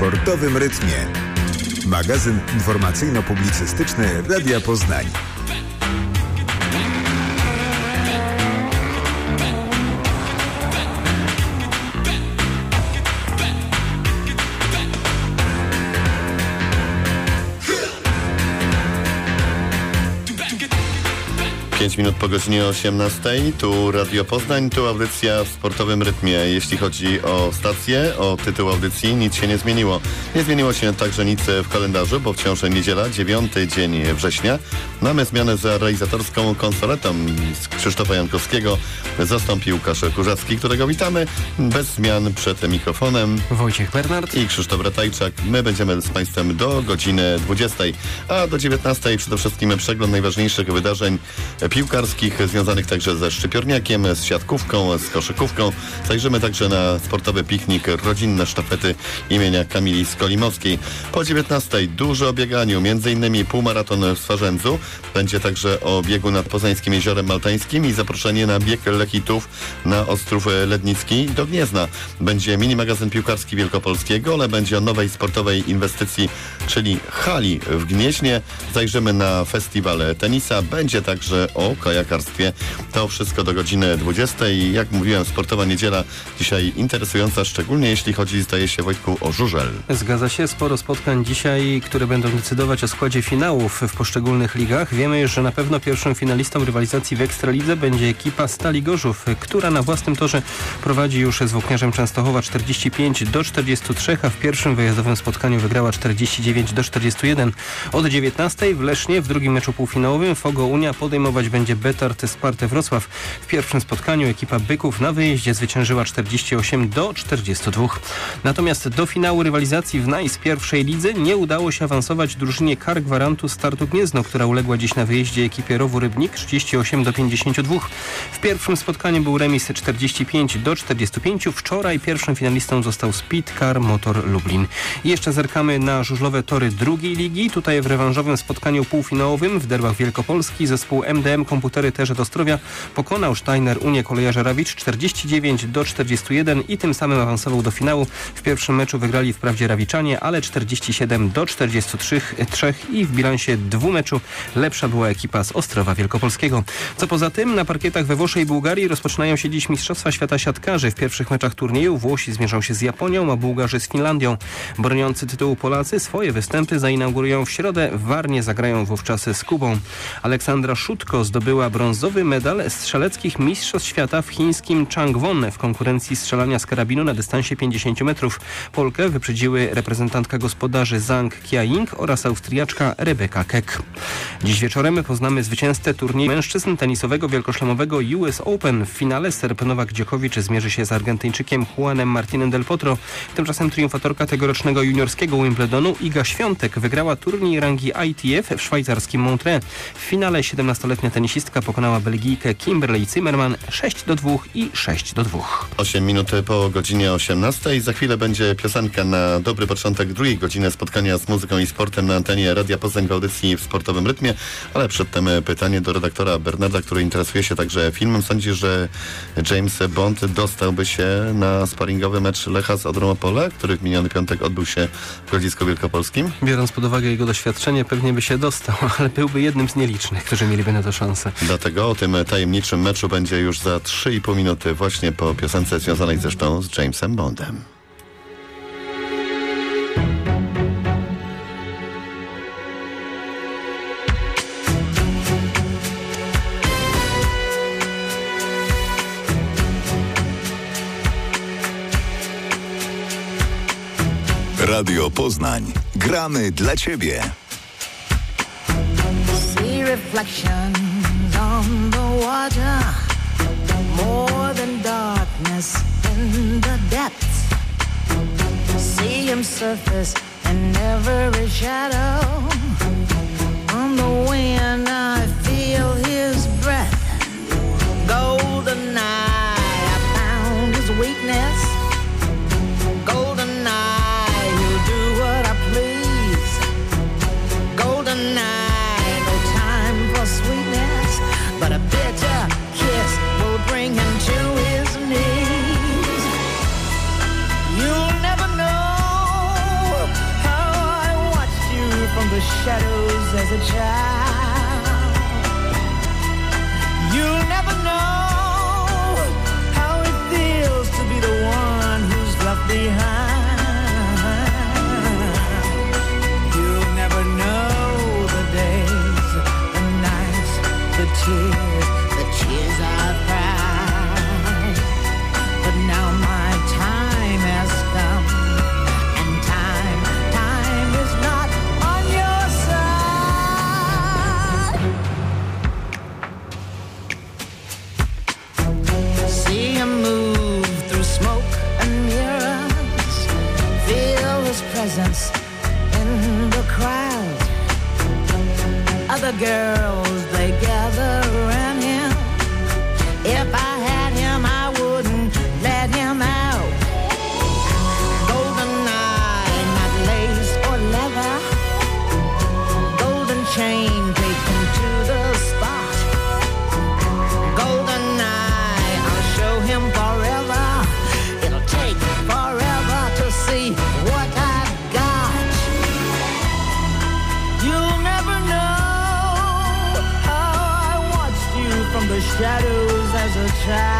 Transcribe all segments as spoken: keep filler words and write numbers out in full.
sportowym rytmie. Magazyn informacyjno-publicystyczny Radia Poznań. pięć minut po godzinie osiemnastej, tu Radio Poznań, tu audycja w sportowym rytmie. Jeśli chodzi o stację, o tytuł audycji, nic się nie zmieniło. Nie zmieniło się także nic w kalendarzu, bo wciąż niedziela, dziewiąty dzień września. Mamy zmianę za realizatorską konsoletą. Z Krzysztofa Jankowskiego zastąpił Łukasz Kurzacki, którego witamy. Bez zmian przed mikrofonem Wojciech Bernard i Krzysztof Ratajczak. My będziemy z Państwem do godziny dwudziestej, a do dziewiętnastej przede wszystkim przegląd najważniejszych wydarzeń piłkarskich, związanych także ze szczypiorniakiem, z siatkówką, z koszykówką. Zajrzymy także na sportowy piknik, rodzinne sztafety imienia Kamili Skolimowskiej. Po dziewiętnastej dużo o bieganiu, między innymi półmaraton w Swarzędzu. Będzie także o biegu nad Poznańskim Jeziorem Maltańskim i zaproszenie na bieg Lechitów na Ostrów Lednicki do Gniezna. Będzie mini magazyn piłkarski Wielkopolskiego, ale będzie o nowej sportowej inwestycji, czyli hali w Gnieźnie. Zajrzymy na festiwal tenisa. Będzie także o kajakarstwie. To wszystko do godziny dwudziestej. Jak mówiłem, sportowa niedziela dzisiaj interesująca, szczególnie jeśli chodzi, zdaje się, Wojtku, o żużel. Zgadza się, sporo spotkań dzisiaj, które będą decydować o składzie finałów w poszczególnych ligach. Wiemy już, że na pewno pierwszym finalistą rywalizacji w Ekstralidze będzie ekipa Stali Gorzów, która na własnym torze prowadzi już z Włókniarzem Częstochowa czterdzieści pięć do czterdziestu trzech, a w pierwszym wyjazdowym spotkaniu wygrała czterdzieści dziewięć do czterdziestu jeden. Od dziewiętnastej w Lesznie w drugim meczu półfinałowym Fogo Unia podejmować będzie Betart Spartę Wrocław. W pierwszym spotkaniu ekipa Byków na wyjeździe zwyciężyła czterdzieści osiem do czterdziestu dwóch. Natomiast do finału rywalizacji w Nice pierwszej lidze nie udało się awansować drużynie Kar Gwarantu Startu Gniezno, która uległa dziś na wyjeździe ekipie Rowu Rybnik trzydzieści osiem do pięćdziesięciu dwóch. W pierwszym spotkaniu był remis czterdzieści pięć do czterdziestu pięciu. Wczoraj pierwszym finalistą został Speed Car Motor Lublin. I jeszcze zerkamy na żużlowe tory drugiej ligi. Tutaj w rewanżowym spotkaniu półfinałowym w Derbach Wielkopolski zespół M D M Komputery Terze Ostrowia pokonał Steiner Unię Kolejarze Rawicz czterdzieści dziewięć do czterdziestu jeden i tym samym awansował do finału. W pierwszym meczu wygrali wprawdzie Rawiczanie, ale czterdzieści siedem do czterdziestu trzech i w bilansie dwumeczu lepsza była ekipa z Ostrowa Wielkopolskiego. Co poza tym na parkietach we Włoszech i Bułgarii rozpoczynają się dziś Mistrzostwa Świata Siatkarzy. W pierwszych meczach turnieju Włosi zmierzą się z Japonią, a Bułgarzy z Finlandią. Broniący tytułu Polacy swoje występy zainaugurują w środę. W Warnie zagrają wówczas z Kubą. Aleksandra Szutko zdobyła brązowy medal strzeleckich Mistrzostw Świata w chińskim Changwon w konkurencji strzelania z karabinu na dystansie pięćdziesięciu metrów. Polkę wyprzedziły reprezentantka gospodarzy Zhang Kia-ying oraz Austriaczka Rebecca Keck. Dziś wieczorem poznamy zwycięzcę turnieju mężczyzn tenisowego wielkoszlemowego U S Open. W finale Serb Nowak Djokovic zmierzy się z Argentyńczykiem Juanem Martinem del Potro. Tymczasem triumfatorka tegorocznego juniorskiego Wimbledonu Iga Świątek wygrała turniej rangi I T F w szwajcarskim Montreux. W finale siedemnastoletnia tenisistka pokonała Belgijkę Kimberley Zimmerman sześć do dwóch i sześć do dwóch. osiem minut po godzinie osiemnastej. Za chwilę będzie piosenka na dobry początek drugiej godziny spotkania z muzyką i sportem na antenie Radia Poznań w audycji w sportowym rytmie. Ale przedtem pytanie do redaktora Bernarda, który interesuje się także filmem. Sądzi, że James Bond dostałby się na sparingowy mecz Lecha z Odrą Opole, który w miniony piątek odbył się w Grodzisku Wielkopolskim? Biorąc pod uwagę jego doświadczenie, pewnie by się dostał, ale byłby jednym z nielicznych, którzy mieliby na to szansę. Dlatego o tym tajemniczym meczu będzie już za trzy i pół minuty właśnie po piosence związanej zresztą z Jamesem Bondem. Radio Poznań. Gramy dla Ciebie. See reflections on the water, more than darkness in the depths. See him surface in every shadow. On the wind I feel his breath. Golden eye, I found his weakness. Golden eye, he'll do what I please. Golden eye, no time for sweetness, but a bitter kiss will bring him to his knees. You'll never know shadows as a child. You'll never know how it feels to be the one who's left behind. You'll never know the days, the nights, the tears, the tears I've cried. But now my time has come, and time, time is not on your side. See him move through smoke and mirrors, feel his presence in the crowd. Other girls, they gather around him. If I had him, I wouldn't let him out. Golden eye, not lace or leather. Golden chain taken to the spot. Golden eye, I'll show him forever. It'll take forever to see what I've got. You'll never know how I watched you from the shadows as a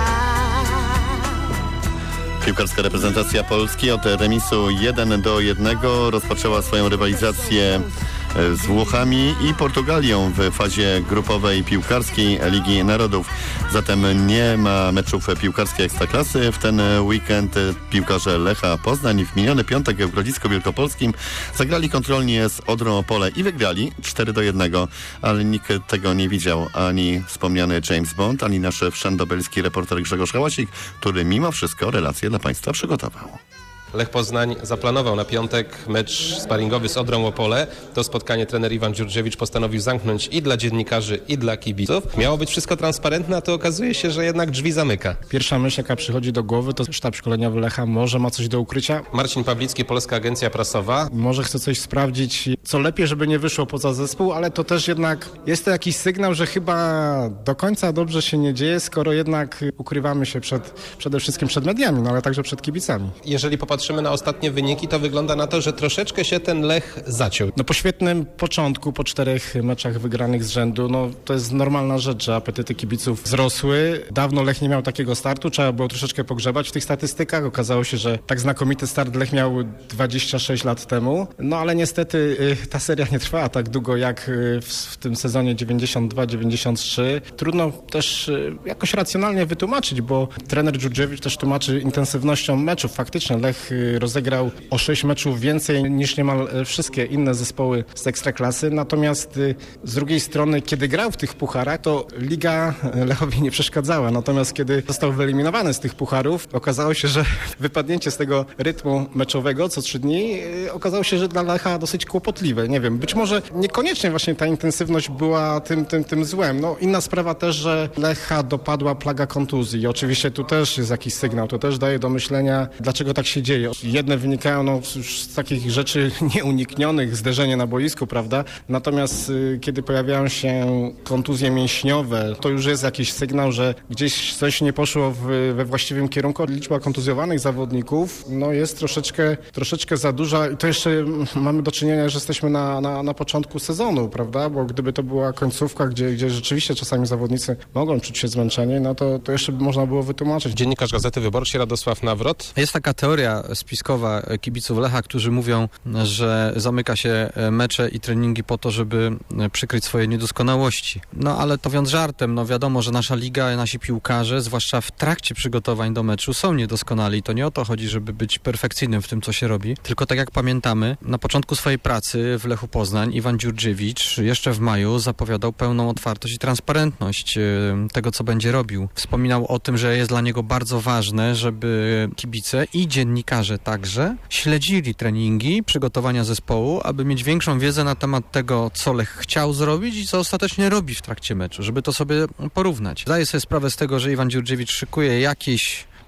child. Piłkarska reprezentacja Polski od remisu jeden do jednego rozpoczęła swoją rywalizację z Włochami i Portugalią w fazie grupowej piłkarskiej Ligi Narodów. Zatem nie ma meczów piłkarskiej Ekstraklasy. W ten weekend piłkarze Lecha Poznań w miniony piątek w Grodzisku Wielkopolskim zagrali kontrolnie z Odrą Opole i wygrali cztery do jednego, ale nikt tego nie widział. Ani wspomniany James Bond, ani nasz wszędobylski reporter Grzegorz Hałasik, który mimo wszystko relacje dla Państwa przygotował. Lech Poznań zaplanował na piątek mecz sparingowy z Odrą Opole. To spotkanie trener Iwan Dziurdziewicz postanowił zamknąć i dla dziennikarzy, i dla kibiców. Miało być wszystko transparentne, a to okazuje się, że jednak drzwi zamyka. Pierwsza myśl, jaka przychodzi do głowy, to sztab szkoleniowy Lecha może ma coś do ukrycia. Marcin Pawlicki, Polska Agencja Prasowa. Może chce coś sprawdzić, co lepiej, żeby nie wyszło poza zespół, ale to też jednak jest to jakiś sygnał, że chyba do końca dobrze się nie dzieje, skoro jednak ukrywamy się przed, przede wszystkim przed mediami, no ale także przed kibicami. Jeżeli popatrzymy na ostatnie wyniki, to wygląda na to, że troszeczkę się ten Lech zaciął. No po świetnym początku, po czterech meczach wygranych z rzędu, no to jest normalna rzecz, że apetyty kibiców wzrosły. Dawno Lech nie miał takiego startu, trzeba było troszeczkę pogrzebać w tych statystykach. Okazało się, że tak znakomity start Lech miał dwadzieścia sześć lat temu. No ale niestety y, ta seria nie trwała tak długo jak y, w, w tym sezonie dziewięćdziesiąt dwa dziewięćdziesiąt trzy. Trudno też y, jakoś racjonalnie wytłumaczyć, bo trener Dziurdziewicz też tłumaczy intensywnością meczów. Faktycznie Lech y, rozegrał o sześć meczów więcej niż niemal wszystkie inne zespoły z Ekstraklasy. Natomiast y, z drugiej strony, kiedy grał w tych pucharach, to Liga Lechowi nie przeszkadzała. Natomiast kiedy został wyeliminowany z tych pucharów, okazało się, że wypadnięcie z tego rytmu meczowego co trzy dni y, okazało się, że dla Lecha dosyć kłopotliwe. Nie wiem, być może niekoniecznie właśnie ta intensywność była tym, tym, tym złem. No, inna sprawa też, że Lecha dopadła plaga kontuzji. I oczywiście tu też jest jakiś sygnał. To też daje do myślenia, dlaczego tak się dzieje. Jedne wynikają no, z takich rzeczy nieuniknionych, zderzenie na boisku, prawda? Natomiast y, kiedy pojawiają się kontuzje mięśniowe, to już jest jakiś sygnał, że gdzieś coś nie poszło w, we właściwym kierunku. Liczba kontuzjowanych zawodników no, jest troszeczkę, troszeczkę za duża i to jeszcze mamy do czynienia, że jesteśmy na, na, na początku sezonu, prawda? Bo gdyby to była końcówka, gdzie, gdzie rzeczywiście czasami zawodnicy mogą czuć się zmęczeni, no to, to jeszcze by można było wytłumaczyć. Dziennikarz Gazety Wyborczej Radosław Nawrot. Jest taka teoria spiskowa kibiców Lecha, którzy mówią, że zamyka się mecze i treningi po to, żeby przykryć swoje niedoskonałości. No ale to mówiąc żartem, no wiadomo, że nasza liga, nasi piłkarze, zwłaszcza w trakcie przygotowań do meczu, są niedoskonali. I to nie o to chodzi, żeby być perfekcyjnym w tym, co się robi, tylko tak jak pamiętamy, na początku swojej pracy w Lechu Poznań Iwan Dziurdziewicz jeszcze w maju zapowiadał pełną otwartość i transparentność tego, co będzie robił. Wspominał o tym, że jest dla niego bardzo ważne, żeby kibice i dziennikarze także śledzili treningi, przygotowania zespołu, aby mieć większą wiedzę na temat tego, co Lech chciał zrobić i co ostatecznie robi w trakcie meczu, żeby to sobie porównać. Zdaję sobie sprawę z tego, że Iwan Dziurdziewicz szykuje jakieś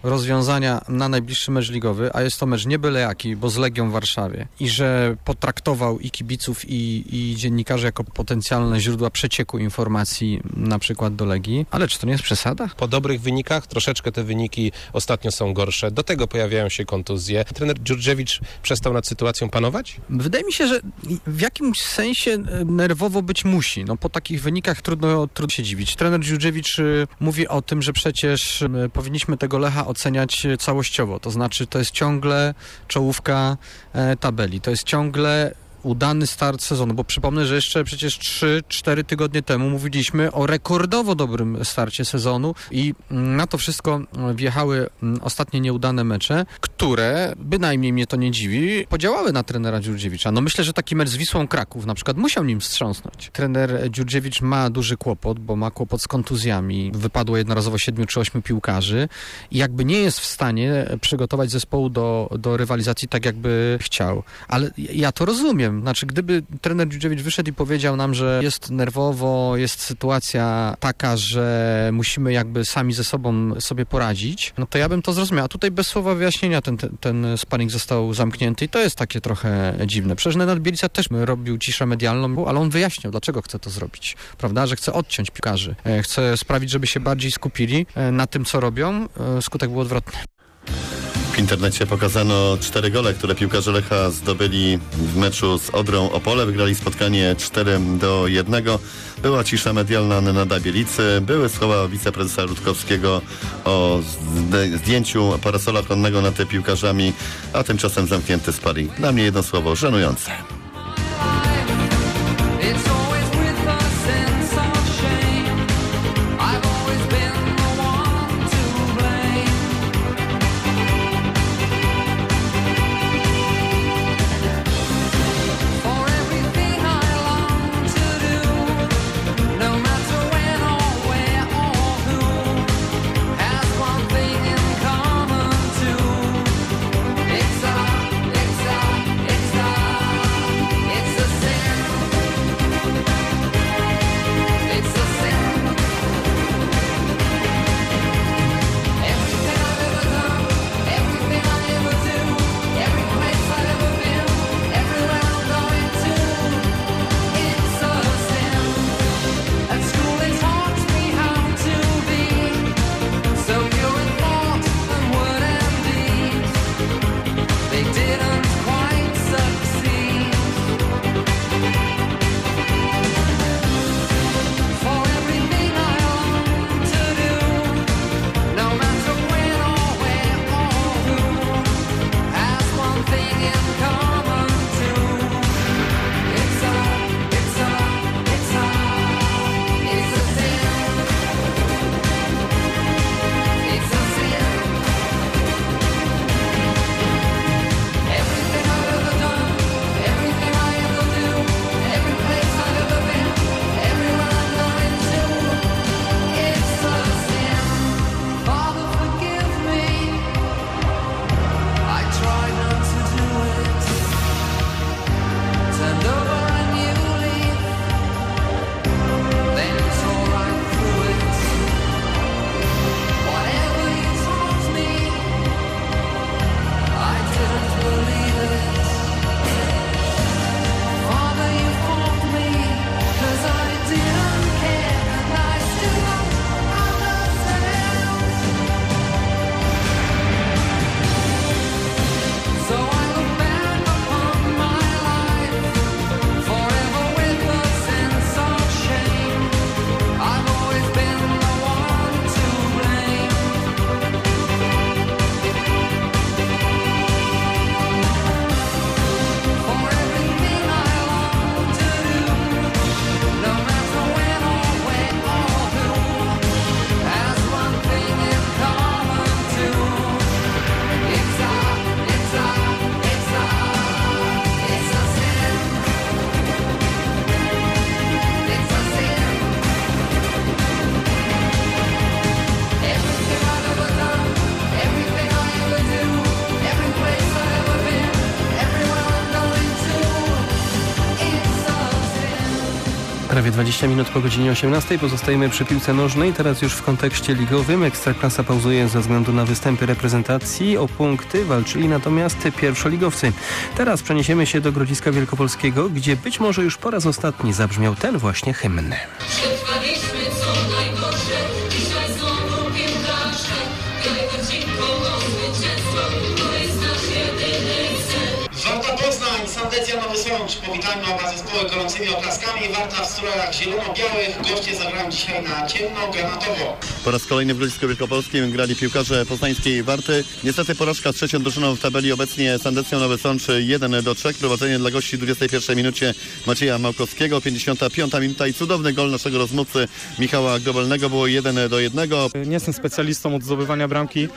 rozwiązania na najbliższy mecz ligowy, a jest to mecz nie byle jaki, bo z Legią w Warszawie i że potraktował i kibiców i, i dziennikarzy jako potencjalne źródła przecieku informacji na przykład do Legii, ale czy to nie jest przesada? Po dobrych wynikach troszeczkę te wyniki ostatnio są gorsze. Do tego pojawiają się kontuzje. Trener Dżurdżewicz przestał nad sytuacją panować? Wydaje mi się, że w jakimś sensie nerwowo być musi. No, po takich wynikach trudno, trudno się dziwić. Trener Dżurdżewicz mówi o tym, że przecież powinniśmy tego Lecha oceniać całościowo. To znaczy to jest ciągle czołówka e, tabeli. To jest ciągle udany start sezonu, bo przypomnę, że jeszcze przecież trzy cztery tygodnie temu mówiliśmy o rekordowo dobrym starcie sezonu i na to wszystko wjechały ostatnie nieudane mecze, które, bynajmniej mnie to nie dziwi, podziałały na trenera Dżurdżewicza. No myślę, że taki mecz z Wisłą Kraków na przykład musiał nim wstrząsnąć. Trener Dżurdżewicz ma duży kłopot, bo ma kłopot z kontuzjami. Wypadło jednorazowo siedmiu czy ośmiu piłkarzy i jakby nie jest w stanie przygotować zespołu do, do rywalizacji tak, jakby chciał. Ale ja to rozumiem. Znaczy, gdyby trener Dżurdżewicz wyszedł i powiedział nam, że jest nerwowo, jest sytuacja taka, że musimy jakby sami ze sobą sobie poradzić, no to ja bym to zrozumiał. A tutaj bez słowa wyjaśnienia ten, ten, ten sparring został zamknięty i to jest takie trochę dziwne. Przecież Nenad Bielica też robił ciszę medialną, ale on wyjaśniał, dlaczego chce to zrobić. Prawda? Że chce odciąć piłkarzy. Chce sprawić, żeby się bardziej skupili na tym, co robią. Skutek był odwrotny. W internecie pokazano cztery gole, które piłkarze Lecha zdobyli w meczu z Odrą Opole. Wygrali spotkanie cztery do jednego. Była cisza medialna Nenada Bielicy. Były słowa wiceprezesa Rutkowskiego o zdjęciu parasola konnego nad piłkarzami, a tymczasem zamknięty sparring. Dla mnie jedno słowo, żenujące. Prawie dwadzieścia minut po godzinie osiemnastej pozostajemy przy piłce nożnej. Teraz już w kontekście ligowym. Ekstraklasa pauzuje ze względu na występy reprezentacji. O punkty walczyli natomiast pierwszoligowcy. Teraz przeniesiemy się do Grodziska Wielkopolskiego, gdzie być może już po raz ostatni zabrzmiał ten właśnie hymn. Przetrwaliśmy co najgorsze, dzisiaj znowu piłkarze, wielko dziękował zwycięstwo, to jest nasz jedyny cel. Warta Poznań, Sandecja Nowy Sącz. Powitajmy oba zespoły gorącymi oklaskami. Warta w strojach zielono-białych. Goście zagrają dzisiaj na ciemno-granatowo. Po raz kolejny w Grodzisku Wielkopolskim grali piłkarze poznańskiej Warty. Niestety porażka z trzecią drużyną w tabeli, obecnie Sandecją Nowy Sącz jeden do trzech. Prowadzenie dla gości w dwudziestej pierwszej minucie Macieja Małkowskiego. pięćdziesiąta piąta minuta i cudowny gol naszego rozmówcy Michała Grobelnego. Było jeden do jednego. Nie jestem specjalistą od zdobywania bramki.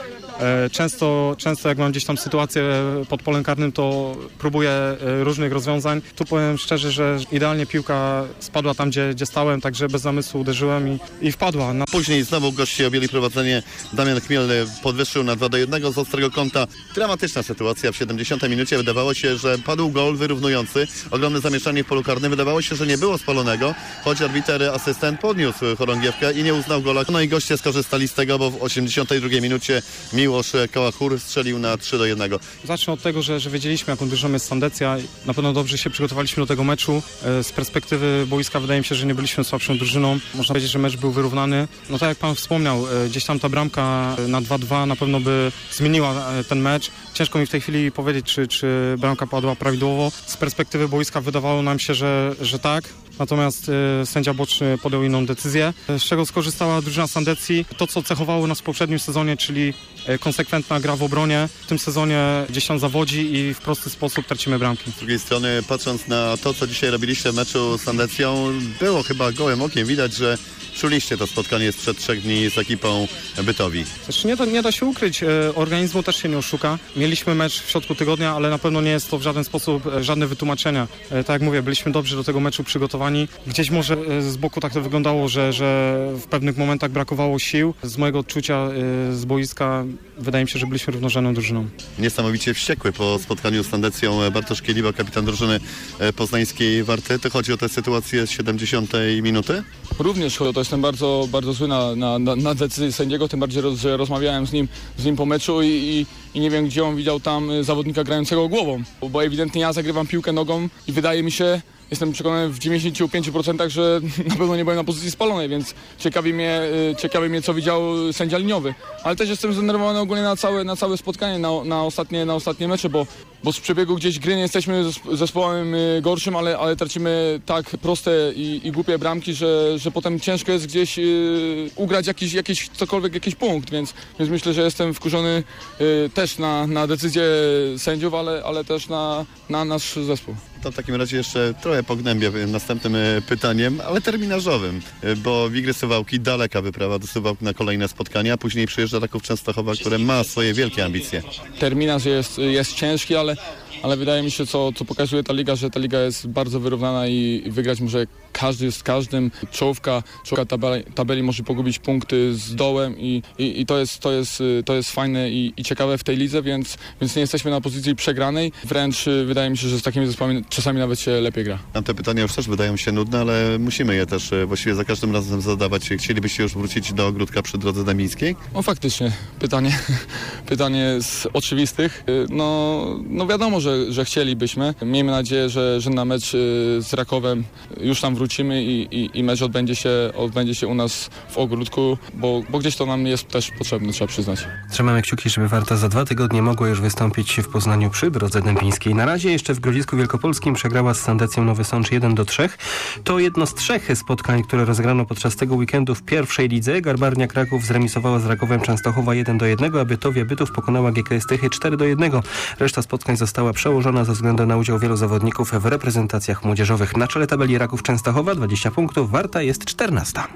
Często, często jak mam gdzieś tam sytuację pod polem karnym, to próbuję różnych rozwiązań. Tu powiem szczerze, że idealnie piłka spadła tam, gdzie, gdzie stałem, także bez zamysłu uderzyłem i, i wpadła. Na... Później znowu goście objęli prowadzenie. Damian Chmiel podwyższył na dwa do jednego z ostrego kąta. Dramatyczna sytuacja w siedemdziesiątej minucie. Wydawało się, że padł gol wyrównujący. Ogromne zamieszanie w polu karnym. Wydawało się, że nie było spalonego, choć arbiter asystent podniósł chorągiewkę i nie uznał gola. No i goście skorzystali z tego, bo w osiemdziesiątej drugiej minucie Miłosz Kałachur strzelił na trzy do jednego. Zacznę od tego, że, że wiedzieliśmy, jaką drużyną jest Sandecja. Na pewno dobrze się przygotowaliśmy do tego meczu. Z perspektywy boiska wydaje mi się, że nie byliśmy słabszą drużyną. Można powiedzieć, że mecz był wyrównany. No tak jak pan wspomniał, gdzieś tam ta bramka na dwa dwa na pewno by zmieniła ten mecz. Ciężko mi w tej chwili powiedzieć, czy, czy bramka padła prawidłowo. Z perspektywy boiska wydawało nam się, że, że tak. Natomiast y, sędzia boczny podjął inną decyzję, z czego skorzystała drużyna Sandecji. To, co cechowało nas w poprzednim sezonie, czyli y, konsekwentna gra w obronie, w tym sezonie gdzieś tam zawodzi i w prosty sposób tracimy bramki. Z drugiej strony, patrząc na to, co dzisiaj robiliście w meczu z Sandecją, było chyba gołym okiem widać, że czuliście to spotkanie sprzed trzech dni z ekipą Bytowi. Zresztą nie da, nie da się ukryć, y, organizmu też się nie oszuka. Mieliśmy mecz w środku tygodnia, ale na pewno nie jest to w żaden sposób y, żadne wytłumaczenie. Y, tak jak mówię, byliśmy dobrze do tego meczu przygotowani. Gdzieś może z boku tak to wyglądało, że, że w pewnych momentach brakowało sił. Z mojego odczucia z boiska wydaje mi się, że byliśmy równorzędną drużyną. Niesamowicie wściekły po spotkaniu z Sandecją Bartosz Kieliba, kapitan drużyny poznańskiej Warty. To chodzi o tę sytuację z siedemdziesiątej minuty? Również to jestem bardzo, bardzo zły na, na, na decyzję sędziego, tym bardziej, że rozmawiałem z nim, z nim po meczu i, i, i nie wiem, gdzie on widział tam zawodnika grającego głową, bo ewidentnie ja zagrywam piłkę nogą i wydaje mi się, jestem przekonany w dziewięćdziesięciu pięciu procentach, że na pewno nie byłem na pozycji spalonej, więc ciekawi mnie, ciekawi mnie co widział sędzia liniowy. Ale też jestem zdenerwowany ogólnie na całe, na całe spotkanie, na, na, ostatnie, na ostatnie mecze, bo, bo z przebiegu gdzieś gry nie jesteśmy zespołem gorszym, ale, ale tracimy tak proste i, i głupie bramki, że, że potem ciężko jest gdzieś yy, ugrać jakiś, jakiś cokolwiek, jakiś punkt, więc, więc myślę, że jestem wkurzony yy, też na, na decyzję sędziów, ale, ale też na, na nasz zespół. To w takim razie jeszcze trochę pognębię następnym pytaniem, ale terminarzowym, bo Wigry Suwałki, daleka wyprawa do Suwałk na kolejne spotkania, a później przyjeżdża Raków Częstochowa, które ma swoje wielkie ambicje. Terminarz jest, jest ciężki, ale, ale wydaje mi się, co, co pokazuje ta liga, że ta liga jest bardzo wyrównana i wygrać może każdy z każdym. Czołówka, czołówka tabeli, tabeli może pogubić punkty z dołem i, i, i to, jest, to, jest, to jest fajne i, i ciekawe w tej lidze, więc, więc nie jesteśmy na pozycji przegranej. Wręcz wydaje mi się, że z takimi zespołami czasami nawet się lepiej gra. Nam te pytania już też wydają się nudne, ale musimy je też właściwie za każdym razem zadawać. Chcielibyście już wrócić do ogródka przy drodze dębińskiej? No faktycznie, pytanie, pytanie z oczywistych. No, no wiadomo, że, że chcielibyśmy. Miejmy nadzieję, że, że na mecz z Rakowem już tam wrócimy i, i, i mecz odbędzie się, odbędzie się u nas w ogródku, bo, bo gdzieś to nam jest też potrzebne, trzeba przyznać. Trzymamy kciuki, żeby Warta za dwa tygodnie mogła już wystąpić w Poznaniu przy drodze dębińskiej. Na razie jeszcze w Grodzisku Wielkopolskim przegrała z Sandecją Nowy Sącz jeden do trzech. To jedno z trzech spotkań, które rozegrano podczas tego weekendu w pierwszej lidze. Garbarnia Kraków zremisowała z Rakowem Częstochowa jeden do jednego, a Bytowia Bytów pokonała G K S Tychy cztery do jednego. Reszta spotkań została przełożona ze względu na udział wielu zawodników w reprezentacjach młodzieżowych. Na czele tabeli Raków Częstochowa dwadzieścia punktów, Warta jest czternasta.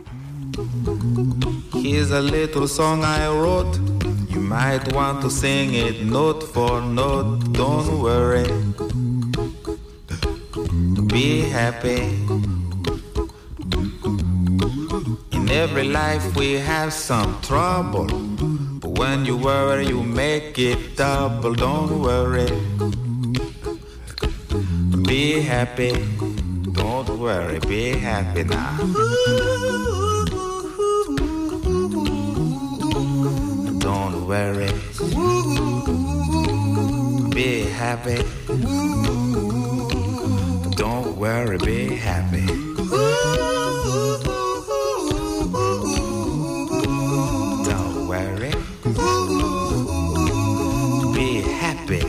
Here's a little song I wrote. You might want to sing it note for note. Don't worry. Be happy. In every life we have some trouble, but when you worry you make it double. Don't worry. Be happy. Don't worry. worry, be happy now. Don't worry, be happy. Don't worry, be happy. Don't worry, be happy.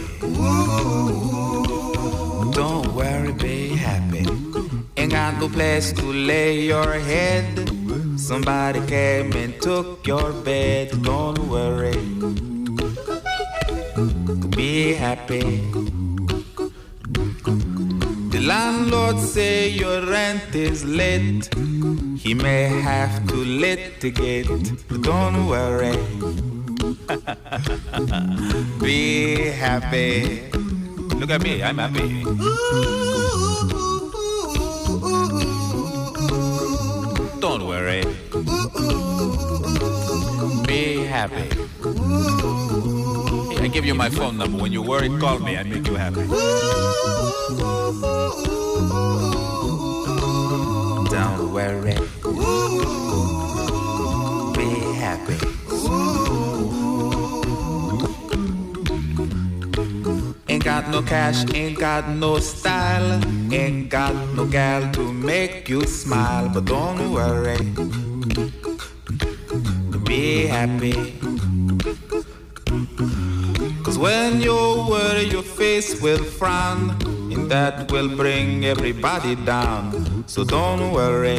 Don't worry, be happy. Ain't got no place to lay your head. Somebody came and took your bed. Don't worry, be happy. The landlord say your rent is late. He may have to litigate. Don't worry, be happy. Look at me, I'm happy. Don't worry, be happy. I give you my phone number. When you're worried, call me. I make you happy. Don't worry, be happy. Ain't got no cash, ain't got no style, ain't got no gal to make you smile. But don't worry, be happy. Cause when you worry, your face will frown, and that will bring everybody down. So don't worry,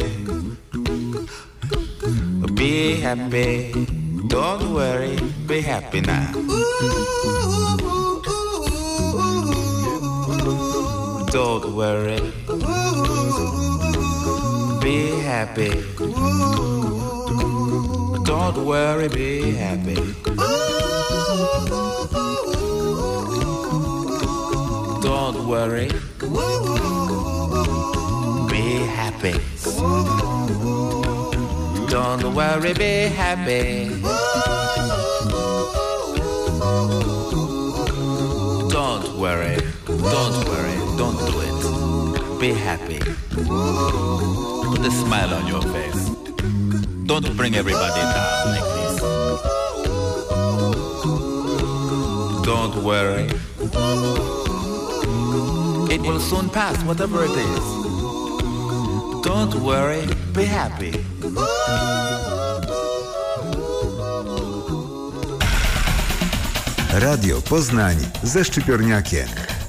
be happy. Don't worry, be happy now. Don't worry, be happy. Don't worry, be happy. Don't worry, be happy. Don't worry, be happy. Don't worry, don't worry, don't do it. Be happy. Put a smile on your face. Don't bring everybody down like this. Don't worry. It will soon pass, whatever it is. Don't worry, be happy. Radio Poznań ze Szczypiorniakiem.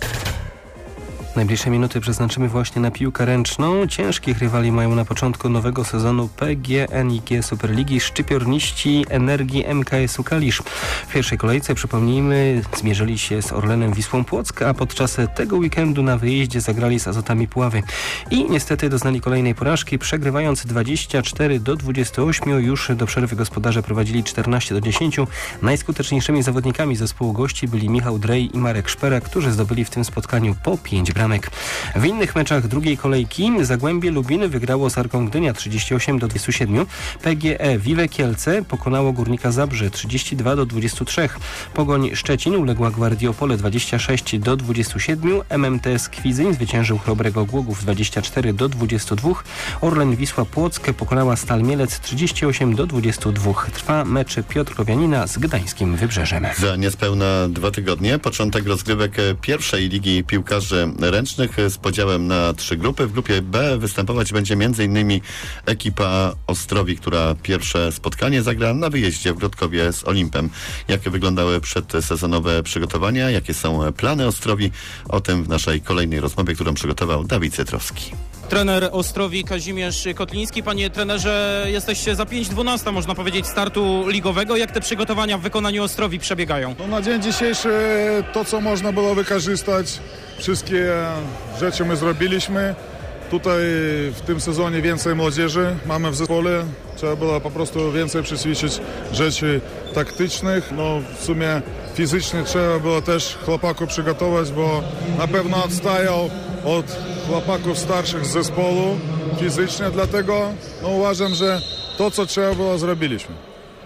Najbliższe minuty przeznaczymy właśnie na piłkę ręczną. Ciężkich rywali mają na początku nowego sezonu P G N I G Superligi szczypiorniści Energii M K S-u Kalisz. W pierwszej kolejce, przypomnijmy, zmierzyli się z Orlenem Wisłą Płock, a podczas tego weekendu na wyjeździe zagrali z Azotami Puławy. I niestety doznali kolejnej porażki, przegrywając dwadzieścia cztery do dwudziestu ośmiu. Już do przerwy gospodarze prowadzili czternaście do dziesięciu. Najskuteczniejszymi zawodnikami zespołu gości byli Michał Drej i Marek Szpera, którzy zdobyli w tym spotkaniu po pięć bramek. W innych meczach drugiej kolejki Zagłębie Lubin wygrało z Arką Gdynia trzydzieści osiem do dwudziestu siedmiu. P G E Wiwe Kielce pokonało Górnika Zabrze trzydzieści dwa do dwudziestu trzech. Pogoń Szczecin uległa Gwardii Opole dwadzieścia sześć do dwudziestu siedmiu. M M T S Kwidzyń zwyciężył Chrobrego Głogów dwadzieścia cztery do dwudziestu dwóch. Orlen Wisła Płock pokonała Stal Mielec trzydzieści osiem do dwudziestu dwóch. Trwa mecz Piotrkowianina z Gdańskim Wybrzeżem. Za niespełna dwa tygodnie początek rozgrywek pierwszej ligi piłkarzy ręcznych z podziałem na trzy grupy. W grupie B występować będzie m.in. ekipa Ostrowi, która pierwsze spotkanie zagra na wyjeździe w Grodkowie z Olimpem. Jak wyglądały przedsezonowe przygotowania? Jakie są plany Ostrowi? O tym w naszej kolejnej rozmowie, którą przygotował Dawid Cetrowski. Trener Ostrowi Kazimierz Kotliński. Panie trenerze, jesteście za pięć dwunasta, można powiedzieć, startu ligowego. Jak te przygotowania w wykonaniu Ostrowi przebiegają? No, na dzień dzisiejszy to, co można było wykorzystać, wszystkie rzeczy my zrobiliśmy. Tutaj w tym sezonie więcej młodzieży mamy w zespole. Trzeba było po prostu więcej przyćwiczyć rzeczy taktycznych. No w sumie fizycznie trzeba było też chłopaków przygotować, bo na pewno odstają od chłopaków starszych z zespołu fizycznie. Dlatego no, uważam, że to, co trzeba było, zrobiliśmy.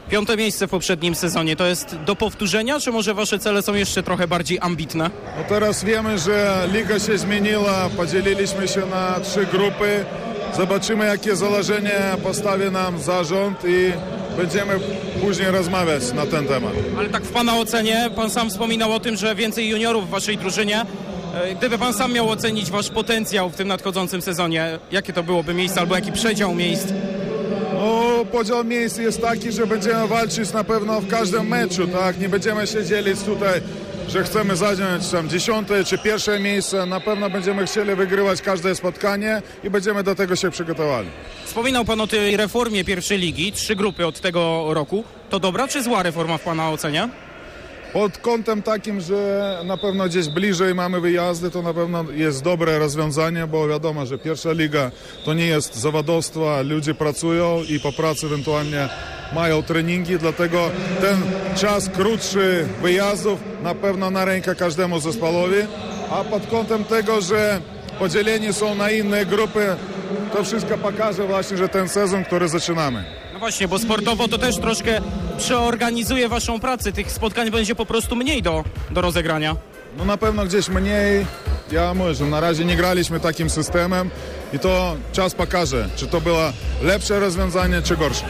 Piąte miejsce w poprzednim sezonie, to jest do powtórzenia, czy może wasze cele są jeszcze trochę bardziej ambitne? No teraz wiemy, że liga się zmieniła, podzieliliśmy się na trzy grupy. Zobaczymy, jakie założenie postawi nam zarząd i będziemy później rozmawiać na ten temat. Ale tak w pana ocenie, pan sam wspominał o tym, że więcej juniorów w waszej drużynie. Gdyby pan sam miał ocenić wasz potencjał w tym nadchodzącym sezonie, jakie to byłoby miejsce albo jaki przedział miejsc? No, podział miejsc jest taki, że będziemy walczyć na pewno w każdym meczu, tak? Nie będziemy się dzielić tutaj, że chcemy zająć tam dziesiąte czy pierwsze miejsce. Na pewno będziemy chcieli wygrywać każde spotkanie i będziemy do tego się przygotowali. Wspominał pan o tej reformie pierwszej ligi, trzy grupy od tego roku. To dobra czy zła reforma w pana ocenie? Pod kątem takim, że na pewno gdzieś bliżej mamy wyjazdy, to na pewno jest dobre rozwiązanie, bo wiadomo, że pierwsza liga to nie jest zawodowstwo, a ludzie pracują i po pracy ewentualnie mają treningi, dlatego ten czas krótszy wyjazdów na pewno na rękę każdemu zespołowi, a pod kątem tego, że podzieleni są na inne grupy, to wszystko pokaże właśnie, że ten sezon, który zaczynamy. No właśnie, bo sportowo to też troszkę przeorganizuje waszą pracę. Tych spotkań będzie po prostu mniej do, do rozegrania. No na pewno gdzieś mniej. Ja mówię, że na razie nie graliśmy takim systemem i to czas pokaże, czy to było lepsze rozwiązanie, czy gorsze.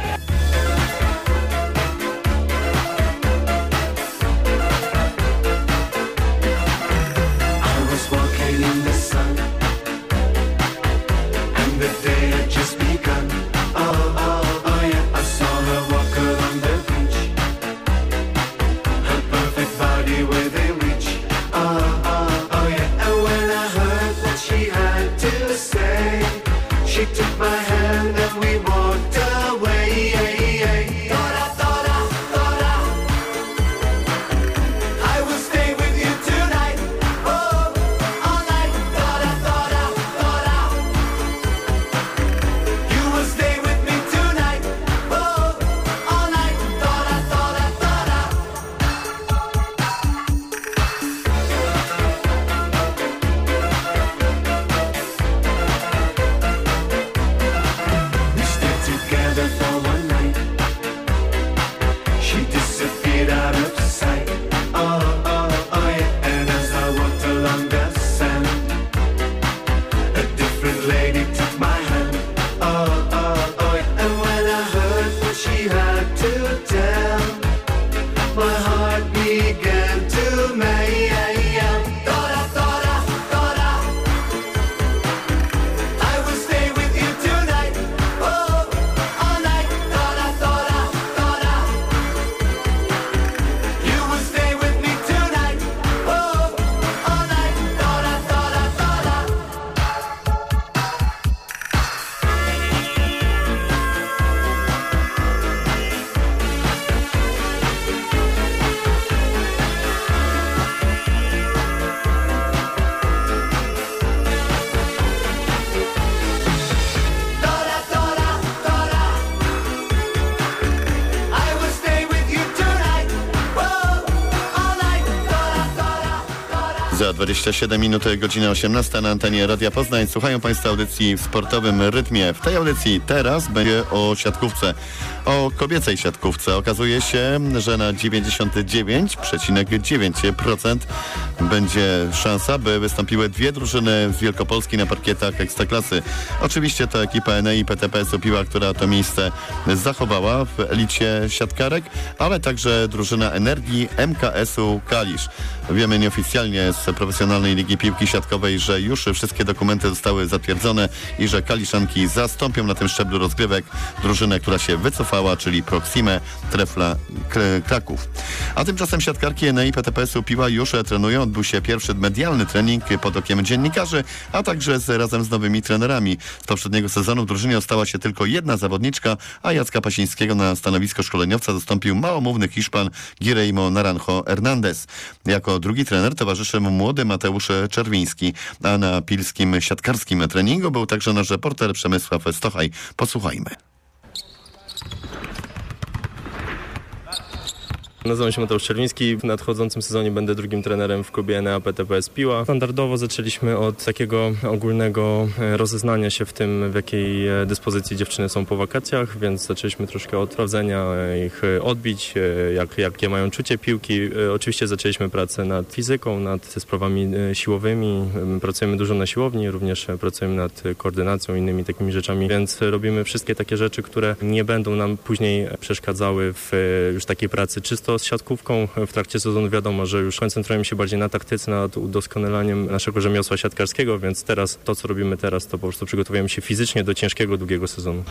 Za dwadzieścia siedem minut, godzina osiemnasta na antenie Radia Poznań. Słuchają Państwo audycji w sportowym rytmie. W tej audycji teraz będzie o siatkówce, o kobiecej siatkówce. Okazuje się, że na dziewięćdziesiąt dziewięć przecinek dziewięć procent będzie szansa, by wystąpiły dwie drużyny z Wielkopolski na parkietach Ekstraklasy. Oczywiście to ekipa N E I P T P S-u Piła, która to miejsce zachowała w elicie siatkarek, ale także drużyna Energii M K S-u Kalisz. Wiemy nieoficjalnie z profesjonalnej ligi piłki siatkowej, że już wszystkie dokumenty zostały zatwierdzone i że kaliszanki zastąpią na tym szczeblu rozgrywek drużynę, która się wycofała, czyli Proximę Trefla Kraków. A tymczasem siatkarki N E I P T P S-u Piła już trenują. Odbył się pierwszy medialny trening pod okiem dziennikarzy, a także z, razem z nowymi trenerami. Z poprzedniego sezonu w drużynie ostała się tylko jedna zawodniczka, a Jacka Pasińskiego na stanowisko szkoleniowca zastąpił małomówny Hiszpan Guillermo Naranjo Hernandez. Jako drugi trener towarzyszy mu młody Mateusz Czerwiński, a na pilskim siatkarskim treningu był także nasz reporter Przemysław Stochaj. Posłuchajmy. Nazywam się Mateusz Czerwiński. W nadchodzącym sezonie będę drugim trenerem w klubie Enea P T P S Piła. Standardowo zaczęliśmy od takiego ogólnego rozeznania się w tym, w jakiej dyspozycji dziewczyny są po wakacjach, więc zaczęliśmy troszkę od sprawdzenia ich odbić, jak, jakie mają czucie piłki. Oczywiście zaczęliśmy pracę nad fizyką, nad sprawami siłowymi. Pracujemy dużo na siłowni, również pracujemy nad koordynacją, innymi takimi rzeczami, więc robimy wszystkie takie rzeczy, które nie będą nam później przeszkadzały w już takiej pracy czysto z siatkówką. W trakcie sezonu wiadomo, że już koncentrujemy się bardziej na taktyce, nad udoskonalaniem naszego rzemiosła siatkarskiego, więc teraz to, co robimy teraz, to po prostu przygotowujemy się fizycznie do ciężkiego, długiego sezonu.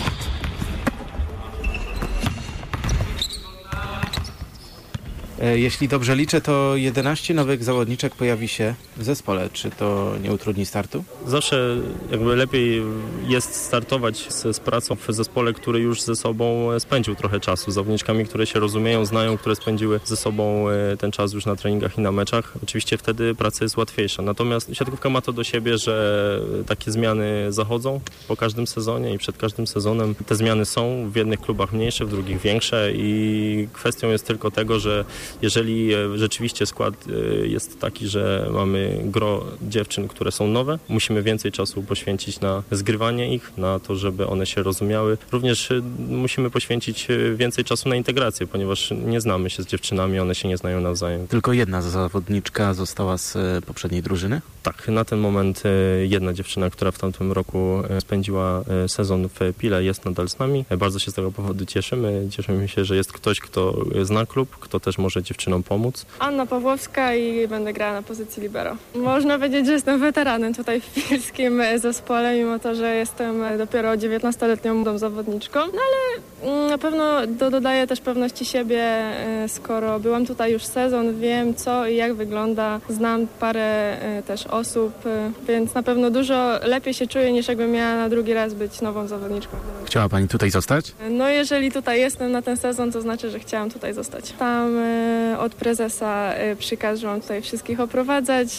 Jeśli dobrze liczę, to jedenaście nowych zawodniczek pojawi się w zespole. Czy to nie utrudni startu? Zawsze jakby lepiej jest startować z, z pracą w zespole, który już ze sobą spędził trochę czasu. Z zawodniczkami, które się rozumieją, znają, które spędziły ze sobą ten czas już na treningach i na meczach. Oczywiście wtedy praca jest łatwiejsza. Natomiast siatkówka ma to do siebie, że takie zmiany zachodzą po każdym sezonie i przed każdym sezonem. Te zmiany są w jednych klubach mniejsze, w drugich większe i kwestią jest tylko tego, że jeżeli rzeczywiście skład jest taki, że mamy gro dziewczyn, które są nowe, musimy więcej czasu poświęcić na zgrywanie ich, na to, żeby one się rozumiały. Również musimy poświęcić więcej czasu na integrację, ponieważ nie znamy się z dziewczynami, one się nie znają nawzajem. Tylko jedna zawodniczka została z poprzedniej drużyny? Tak, na ten moment jedna dziewczyna, która w tamtym roku spędziła sezon w Pile, jest nadal z nami. Bardzo się z tego powodu cieszymy. Cieszymy się, że jest ktoś, kto zna klub, kto też może dziewczynom pomóc. Anna Pawłowska i będę grała na pozycji libero. Można powiedzieć, że jestem weteranem tutaj w pilskim zespole, mimo to, że jestem dopiero dziewiętnastoletnią młodą zawodniczką. No ale na pewno do, dodaję też pewności siebie, skoro byłam tutaj już sezon, wiem co i jak wygląda, znam parę też osób, więc na pewno dużo lepiej się czuję, niż jakbym miała na drugi raz być nową zawodniczką. Chciała Pani tutaj zostać? No jeżeli tutaj jestem na ten sezon, to znaczy, że chciałam tutaj zostać. Tam od prezesa przykaz, że mam tutaj wszystkich oprowadzać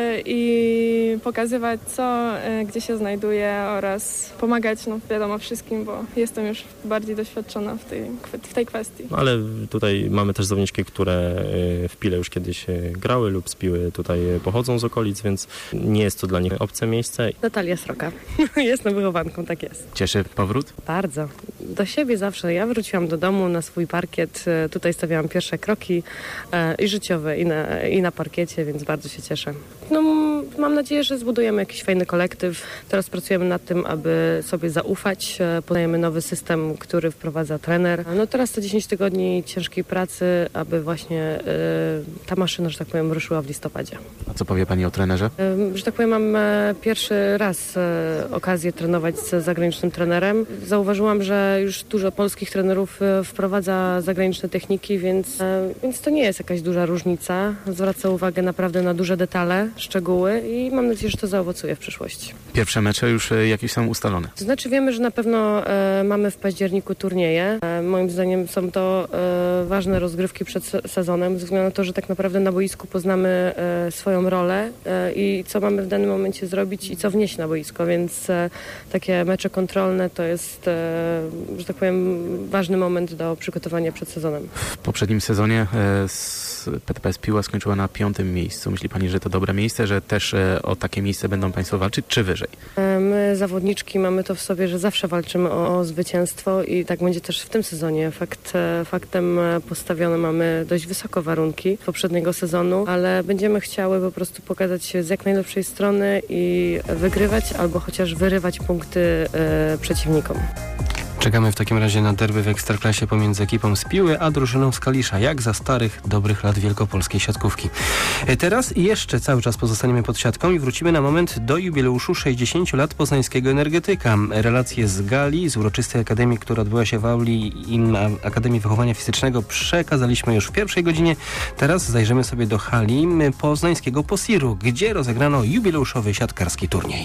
i pokazywać co, gdzie się znajduję oraz pomagać, no wiadomo, wszystkim, bo jestem już bardziej doświadczona w tej, w tej kwestii. No, ale tutaj mamy też zawodniczki, które w Pile już kiedyś grały lub z Piły tutaj pochodzą z okolic, więc nie jest to dla nich obce miejsce. Natalia Sroka. Jestem wychowanką, tak jest. Cieszy powrót? Bardzo. Do siebie zawsze. Ja wróciłam do domu na swój parkiet. Tutaj stawiałam pierwsze kroki e, i życiowe, i na, i na parkiecie, więc bardzo się cieszę. No, mam nadzieję, że zbudujemy jakiś fajny kolektyw. Teraz pracujemy nad tym, aby sobie zaufać. E, podajemy nowy system, który wprowadza trener. No teraz to dziesięć tygodni ciężkiej pracy, aby właśnie e, ta maszyna, że tak powiem, ruszyła w listopadzie. A co powie Pani o trenerze? E, że tak powiem, mam e, pierwszy raz e, okazję trenować z zagranicznym trenerem. Zauważyłam, że już dużo polskich trenerów e, wprowadza zagraniczne techniki, więc, e, więc to nie jest jakaś duża różnica. Zwraca uwagę naprawdę na duże detale, szczegóły i mam nadzieję, że to zaowocuje w przyszłości. Pierwsze mecze już e, jakieś są ustalone? To znaczy wiemy, że na pewno e, mamy w październiku turnieje. E, moim zdaniem są to e, ważne rozgrywki przed se- sezonem, ze względu na to, że tak naprawdę na boisku poznamy e, swoją rolę e, i co mamy w danym momencie zrobić i co wnieść na boisko, więc e, takie mecze kontrolne to jest, e, że tak powiem, ważny moment do przygotowania przed sezonem. W poprzednim sezonie e, z P T P S Piła skończyła na piątym miejscu. Myśli Pani, że to dobre miejsce, że też e, o takie miejsce będą Państwo walczyć, czy wyżej? E, my, zawodniczki, mamy to w sobie, że zawsze walczymy o, o zwycięstwo i tak będzie też w tym sezonie. Fakt, e, faktem postawione mamy dość wysoko warunki poprzedniego sezonu, ale będziemy chciały po prostu pokazać się z jak najlepszej strony i wygrywać albo chociaż wyrywać punkty e, przeciwnikom. Czekamy w takim razie na derby w Ekstraklasie pomiędzy ekipą z Piły a drużyną z Kalisza, jak za starych, dobrych lat wielkopolskiej siatkówki. Teraz jeszcze cały czas pozostaniemy pod siatką i wrócimy na moment do jubileuszu sześćdziesięciu lat poznańskiego energetyka. Relacje z gali, z uroczystej akademii, która odbyła się w auli Akademii Wychowania Fizycznego, przekazaliśmy już w pierwszej godzinie. Teraz zajrzymy sobie do hali poznańskiego Posiru, gdzie rozegrano jubileuszowy siatkarski turniej.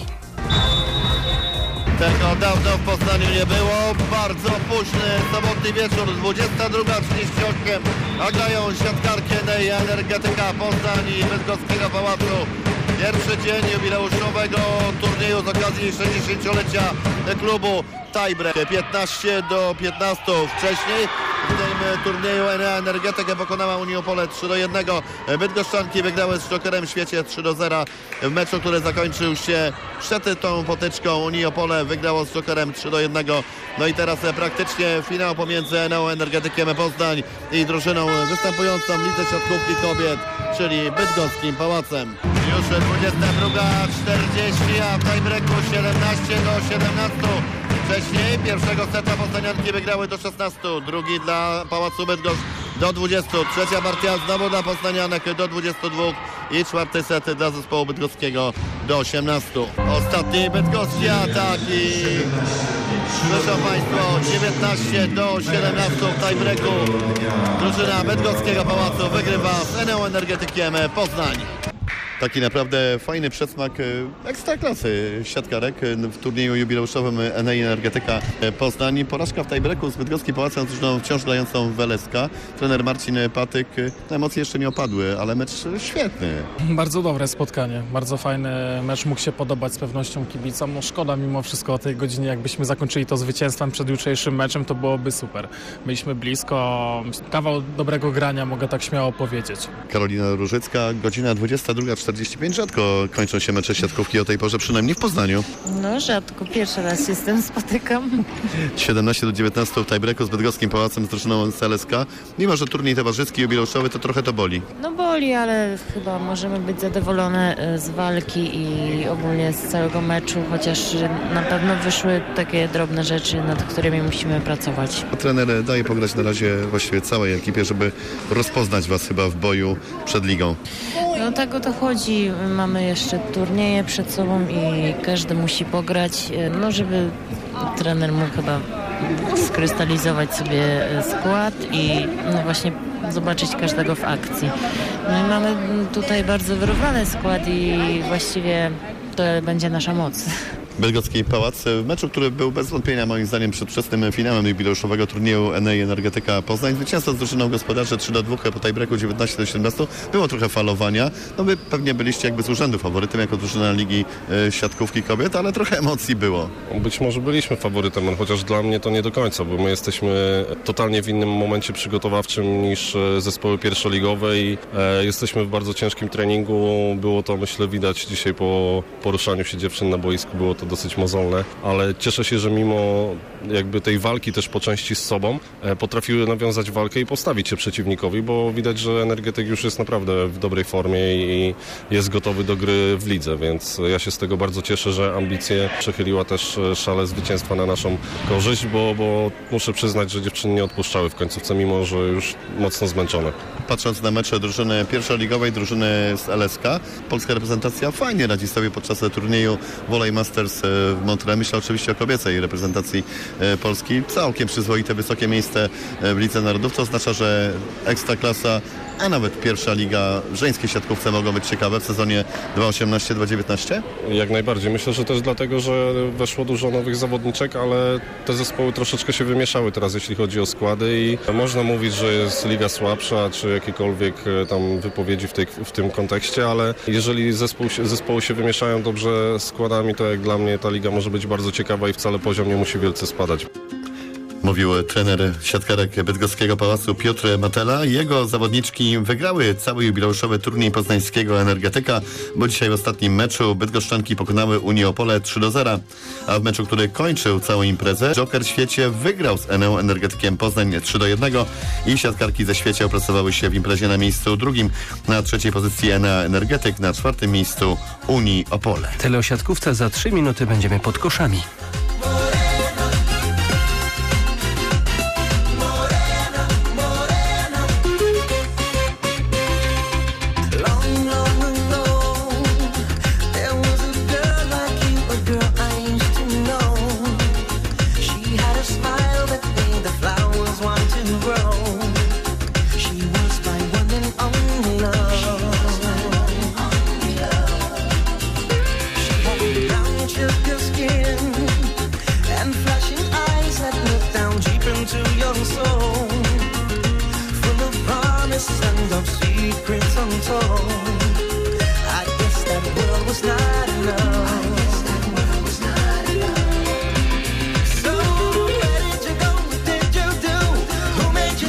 Tego dawno w Poznaniu nie było. Bardzo późny sobotni wieczór, dwudziesta druga trzydzieści osiem, a grają siatkarki Enei Energetyka Poznań i Bydgoskiego Pałacu. Pierwszy dzień jubileuszowego turnieju z okazji sześćdziesięciolecia klubu. Tiebreak piętnaście do piętnastu. Wcześniej w tym turnieju. Enea Energetykę pokonała Unię Opole trzy do jednego. Bydgoszczanki wygrały z Jokerem w świecie trzy do zera w meczu, który zakończył się przed tą potyczką. Unii Opole wygrało z Jokerem trzy do jednego. No i teraz praktycznie finał pomiędzy Eneą Energetykiem Poznań i drużyną występującą w lidze siatkówki kobiet, czyli Bydgoskim Pałacem. Już dwudziesta druga czterdzieści, a w tiebreaku siedemnaście do siedemnastu. Wcześniej pierwszego seta poznanianki wygrały do szesnastu, drugi dla Pałacu Bydgoszcz do dwudziestu. Trzecia partia znowu dla poznanianek do dwudziestu dwóch i czwarty set dla zespołu bydgoskiego do osiemnastu. Ostatni bydgoski atak i proszę Państwa, dziewiętnaście do siedemnastu w tiebreaku. Drużyna Bydgoskiego Pałacu wygrywa z Eneą Energetykiem Poznań. Taki naprawdę fajny przedsmak ekstraklasy siatkarek w turnieju jubileuszowym Enei Energetyka Poznań. Porażka w tiebreaku z Bydgoskim Pałacem, z wciąż grającą w L S K. Trener Marcin Patyk, no emocje jeszcze nie opadły, ale mecz świetny. Bardzo dobre spotkanie, bardzo fajny mecz, mógł się podobać z pewnością kibicom. No szkoda mimo wszystko o tej godzinie, jakbyśmy zakończyli to zwycięstwem przed jutrzejszym meczem, to byłoby super. Byliśmy blisko, kawał dobrego grania, mogę tak śmiało powiedzieć. Karolina Różycka, godzina dwudziesta druga czterdzieści pięć. Rzadko kończą się mecze siatkówki o tej porze, przynajmniej w Poznaniu. No rzadko, pierwszy raz się z tym spotykam. siedemnaście do dziewiętnastu w tiebreaku z Bydgoskim Pałacem, z drużyną z L S K. Mimo że turniej towarzyski, jubileuszowy, to trochę to boli. No boli, ale chyba możemy być zadowolone z walki i ogólnie z całego meczu, chociaż na pewno wyszły takie drobne rzeczy, nad którymi musimy pracować. Trener daje pograć na razie właściwie całej ekipie, żeby rozpoznać was chyba w boju przed ligą. No tak o to chodzi. Mamy jeszcze turnieje przed sobą i każdy musi pograć, no żeby trener mógł chyba skrystalizować sobie skład i no właśnie zobaczyć każdego w akcji. No i mamy tutaj bardzo wyrównany skład i właściwie to będzie nasza moc. Bydgoski Pałac w meczu, który był bez wątpienia moim zdaniem przedwczesnym finałem jubileuszowego turnieju Enei Energetyka Poznań. Zwycięstwo z drużyną gospodarzy trzy do dwóch po tiebreaku dziewiętnaście do siedemnastu. Było trochę falowania. No wy pewnie byliście jakby z urzędu faworytem jako drużyna Ligi y, Siatkówki Kobiet, ale trochę emocji było. Być może byliśmy faworytem, chociaż dla mnie to nie do końca, bo my jesteśmy totalnie w innym momencie przygotowawczym niż zespoły pierwszoligowe i e, jesteśmy w bardzo ciężkim treningu. Było to, myślę, widać dzisiaj po poruszaniu się dziewczyn na boisku. Było to dosyć mozolne, ale cieszę się, że mimo jakby tej walki też po części z sobą e, potrafiły nawiązać walkę i postawić się przeciwnikowi, bo widać, że Energetyk już jest naprawdę w dobrej formie i jest gotowy do gry w lidze, więc ja się z tego bardzo cieszę, że ambicje przechyliła też szale zwycięstwa na naszą korzyść, bo, bo muszę przyznać, że dziewczyny nie odpuszczały w końcówce, mimo że już mocno zmęczone. Patrząc na mecze drużyny pierwszoligowej, drużyny z L S K, polska reprezentacja fajnie radzi sobie podczas turnieju Volley Masters w Montreal. Myślę oczywiście o kobiecej reprezentacji Polski. Całkiem przyzwoite, wysokie miejsce w Lidze Narodów. To oznacza, że ekstraklasa, a nawet pierwsza liga w żeńskiej siatkówce mogą być ciekawe w sezonie dwa osiemnaście dwa dziewiętnaście? Jak najbardziej. Myślę, że też dlatego, że weszło dużo nowych zawodniczek, ale te zespoły troszeczkę się wymieszały teraz, jeśli chodzi o składy i można mówić, że jest liga słabsza, czy jakiekolwiek tam wypowiedzi w, tej, w tym kontekście, ale jeżeli zespół, zespoły się wymieszają dobrze składami, to jak dla mnie ta liga może być bardzo ciekawa i wcale poziom nie musi wielce spadać. Mówił trener siatkarek Bydgoskiego Pałacu Piotr Matela. Jego zawodniczki wygrały cały jubileuszowy turniej poznańskiego Energetyka, bo dzisiaj w ostatnim meczu bydgoszczanki pokonały Unię Opole trzy do zera. A w meczu, który kończył całą imprezę, Joker Świecie wygrał z Eneą Energetykiem Poznań trzy do jednego i siatkarki ze Świecie opracowały się w imprezie na miejscu drugim. Na trzeciej pozycji Enea Energetyk, na czwartym miejscu Unii Opole. Tyle o siatkówce, za trzy minuty będziemy pod koszami. Who made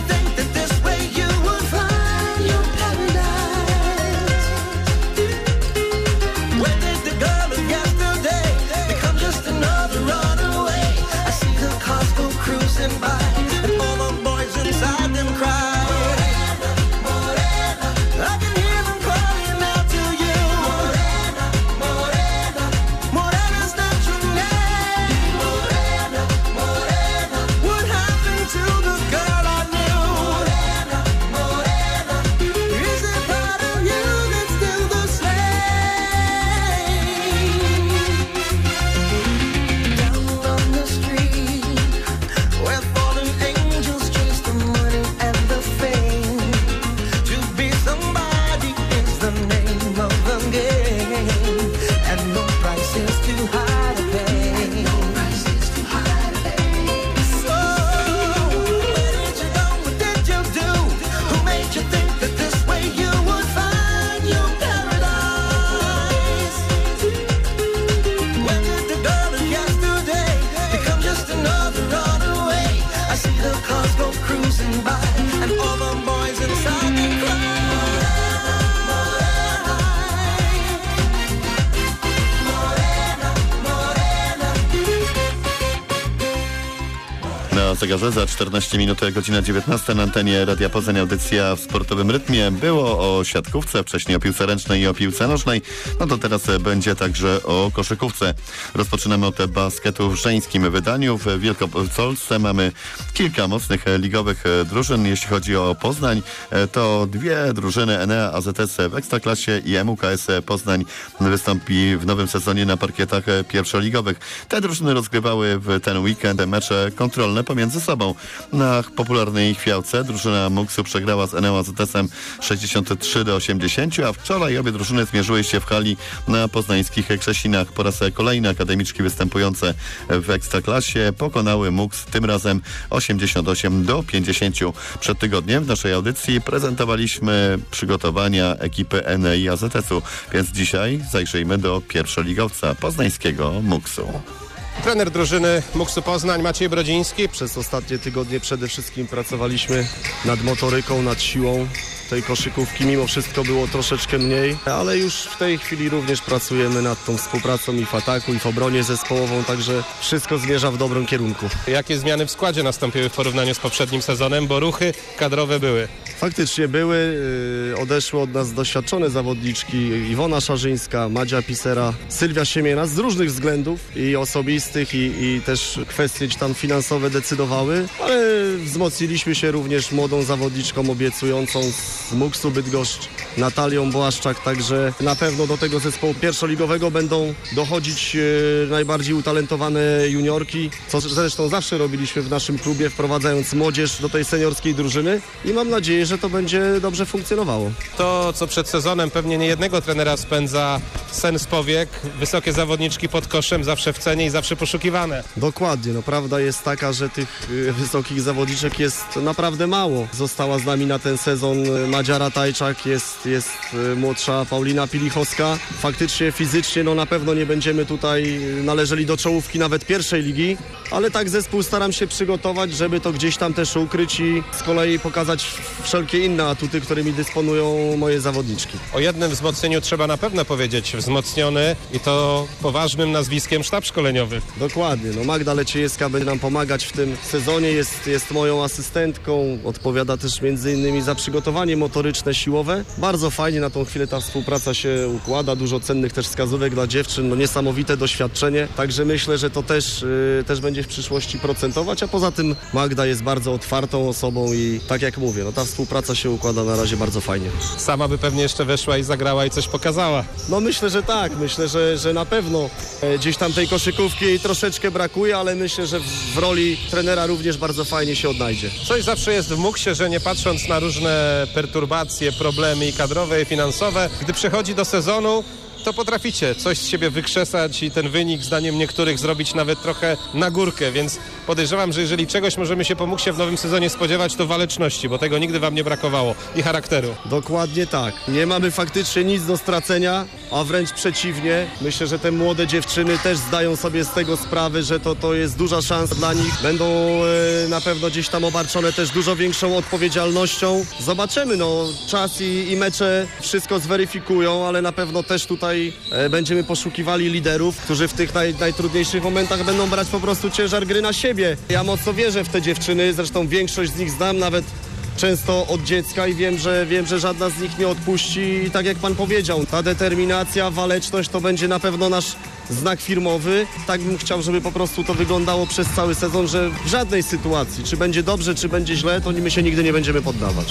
zegarze, za czternaście minut, godzina dziewiętnasta na antenie Radia Poznań, audycja w sportowym rytmie. Było o siatkówce, wcześniej o piłce ręcznej i o piłce nożnej, no to teraz będzie także o koszykówce. Rozpoczynamy od basketu w żeńskim wydaniu. W Wielkopolsce mamy kilka mocnych ligowych drużyn. Jeśli chodzi o Poznań, to dwie drużyny, Enea A Z S w Ekstraklasie i M U K S Poznań wystąpi w nowym sezonie na parkietach pierwszoligowych. Te drużyny rozgrywały w ten weekend mecze kontrolne pomiędzy sobą. Na popularnej Chwiałce drużyna Muksu przegrała z Eneą A Z S-em sześćdziesiąt trzy do osiemdziesięciu, a wczoraj obie drużyny zmierzyły się w hali na poznańskich Krzesinach. Po raz kolejny akademiczki występujące w Ekstraklasie pokonały Muks tym razem osiemdziesiąt osiem do pięćdziesięciu. Przed tygodniem w naszej audycji prezentowaliśmy przygotowania ekipy Enei A Z S-u, więc dzisiaj zajrzyjmy do pierwszoligowca poznańskiego Muksu. Trener drużyny Muksu Poznań Maciej Brodziński. Przez ostatnie tygodnie przede wszystkim pracowaliśmy nad motoryką, nad siłą tej koszykówki. Mimo wszystko było troszeczkę mniej, ale już w tej chwili również pracujemy nad tą współpracą i w ataku, i w obronie zespołową, także wszystko zmierza w dobrym kierunku. Jakie zmiany w składzie nastąpiły w porównaniu z poprzednim sezonem, bo ruchy kadrowe były? Faktycznie były. Odeszły od nas doświadczone zawodniczki Iwona Szarzyńska, Madzia Pisera, Sylwia Siemiena z różnych względów i osobistych i, i też kwestie tam finansowe decydowały, ale wzmocniliśmy się również młodą zawodniczką obiecującą z Muksu Bydgoszcz, Natalią Błaszczak, także na pewno do tego zespołu pierwszoligowego będą dochodzić e, najbardziej utalentowane juniorki, co zresztą zawsze robiliśmy w naszym klubie, wprowadzając młodzież do tej seniorskiej drużyny i mam nadzieję, że to będzie dobrze funkcjonowało. To, co przed sezonem pewnie nie jednego trenera spędza sen z powiek, wysokie zawodniczki pod koszem, zawsze w cenie i zawsze poszukiwane. Dokładnie, no prawda jest taka, że tych y, wysokich zawodniczek jest naprawdę mało. Została z nami na ten sezon Madzia Ratajczak, jest, jest y, młodsza Paulina Pilichowska. Faktycznie fizycznie no na pewno nie będziemy tutaj należeli do czołówki nawet pierwszej ligi, ale tak zespół staram się przygotować, żeby to gdzieś tam też ukryć i z kolei pokazać wszelkie inne atuty, którymi dysponują moje zawodniczki. O jednym wzmocnieniu trzeba na pewno powiedzieć. Wzmocniony i to poważnym nazwiskiem sztab szkoleniowy. Dokładnie. No Magda Leciejewska będzie nam pomagać w tym sezonie. Jest, jest moją asystentką. Odpowiada też między innymi za przygotowanie motoryczne, siłowe. Bardzo fajnie na tą chwilę ta współpraca się układa. Dużo cennych też wskazówek dla dziewczyn. No niesamowite doświadczenie. Także myślę, że to też, yy, też będzie w przyszłości procentować. A poza tym Magda jest bardzo otwartą osobą i tak jak mówię, no ta współpraca się układa na razie bardzo fajnie. Sama by pewnie jeszcze weszła i zagrała i coś pokazała. No myślę, że tak. Myślę, że, że na pewno e, gdzieś tam tej koszykówki jej troszeczkę brakuje, ale myślę, że w, w roli trenera również bardzo fajnie się odnajdzie. Coś zawsze jest w Muksie, że nie patrząc na różne perturbacje, problemy i kadrowe, i finansowe, gdy przechodzi do sezonu, to potraficie coś z siebie wykrzesać i ten wynik, zdaniem niektórych, zrobić nawet trochę na górkę, więc podejrzewam, że jeżeli czegoś możemy się po Muksie w nowym sezonie spodziewać, to waleczności, bo tego nigdy wam nie brakowało i charakteru. Dokładnie tak. Nie mamy faktycznie nic do stracenia, a wręcz przeciwnie. Myślę, że te młode dziewczyny też zdają sobie z tego sprawę, że to, to jest duża szansa dla nich. Będą e, na pewno gdzieś tam obarczone też dużo większą odpowiedzialnością. Zobaczymy, no czas i, i mecze wszystko zweryfikują, ale na pewno też tutaj będziemy poszukiwali liderów, którzy w tych naj, najtrudniejszych momentach będą brać po prostu ciężar gry na siebie. Ja mocno wierzę w te dziewczyny, zresztą większość z nich znam nawet często od dziecka i wiem, że wiem, że żadna z nich nie odpuści i tak jak pan powiedział, ta determinacja, waleczność to będzie na pewno nasz znak firmowy. Tak bym chciał, żeby po prostu to wyglądało przez cały sezon, że w żadnej sytuacji, czy będzie dobrze, czy będzie źle, to my się nigdy nie będziemy poddawać.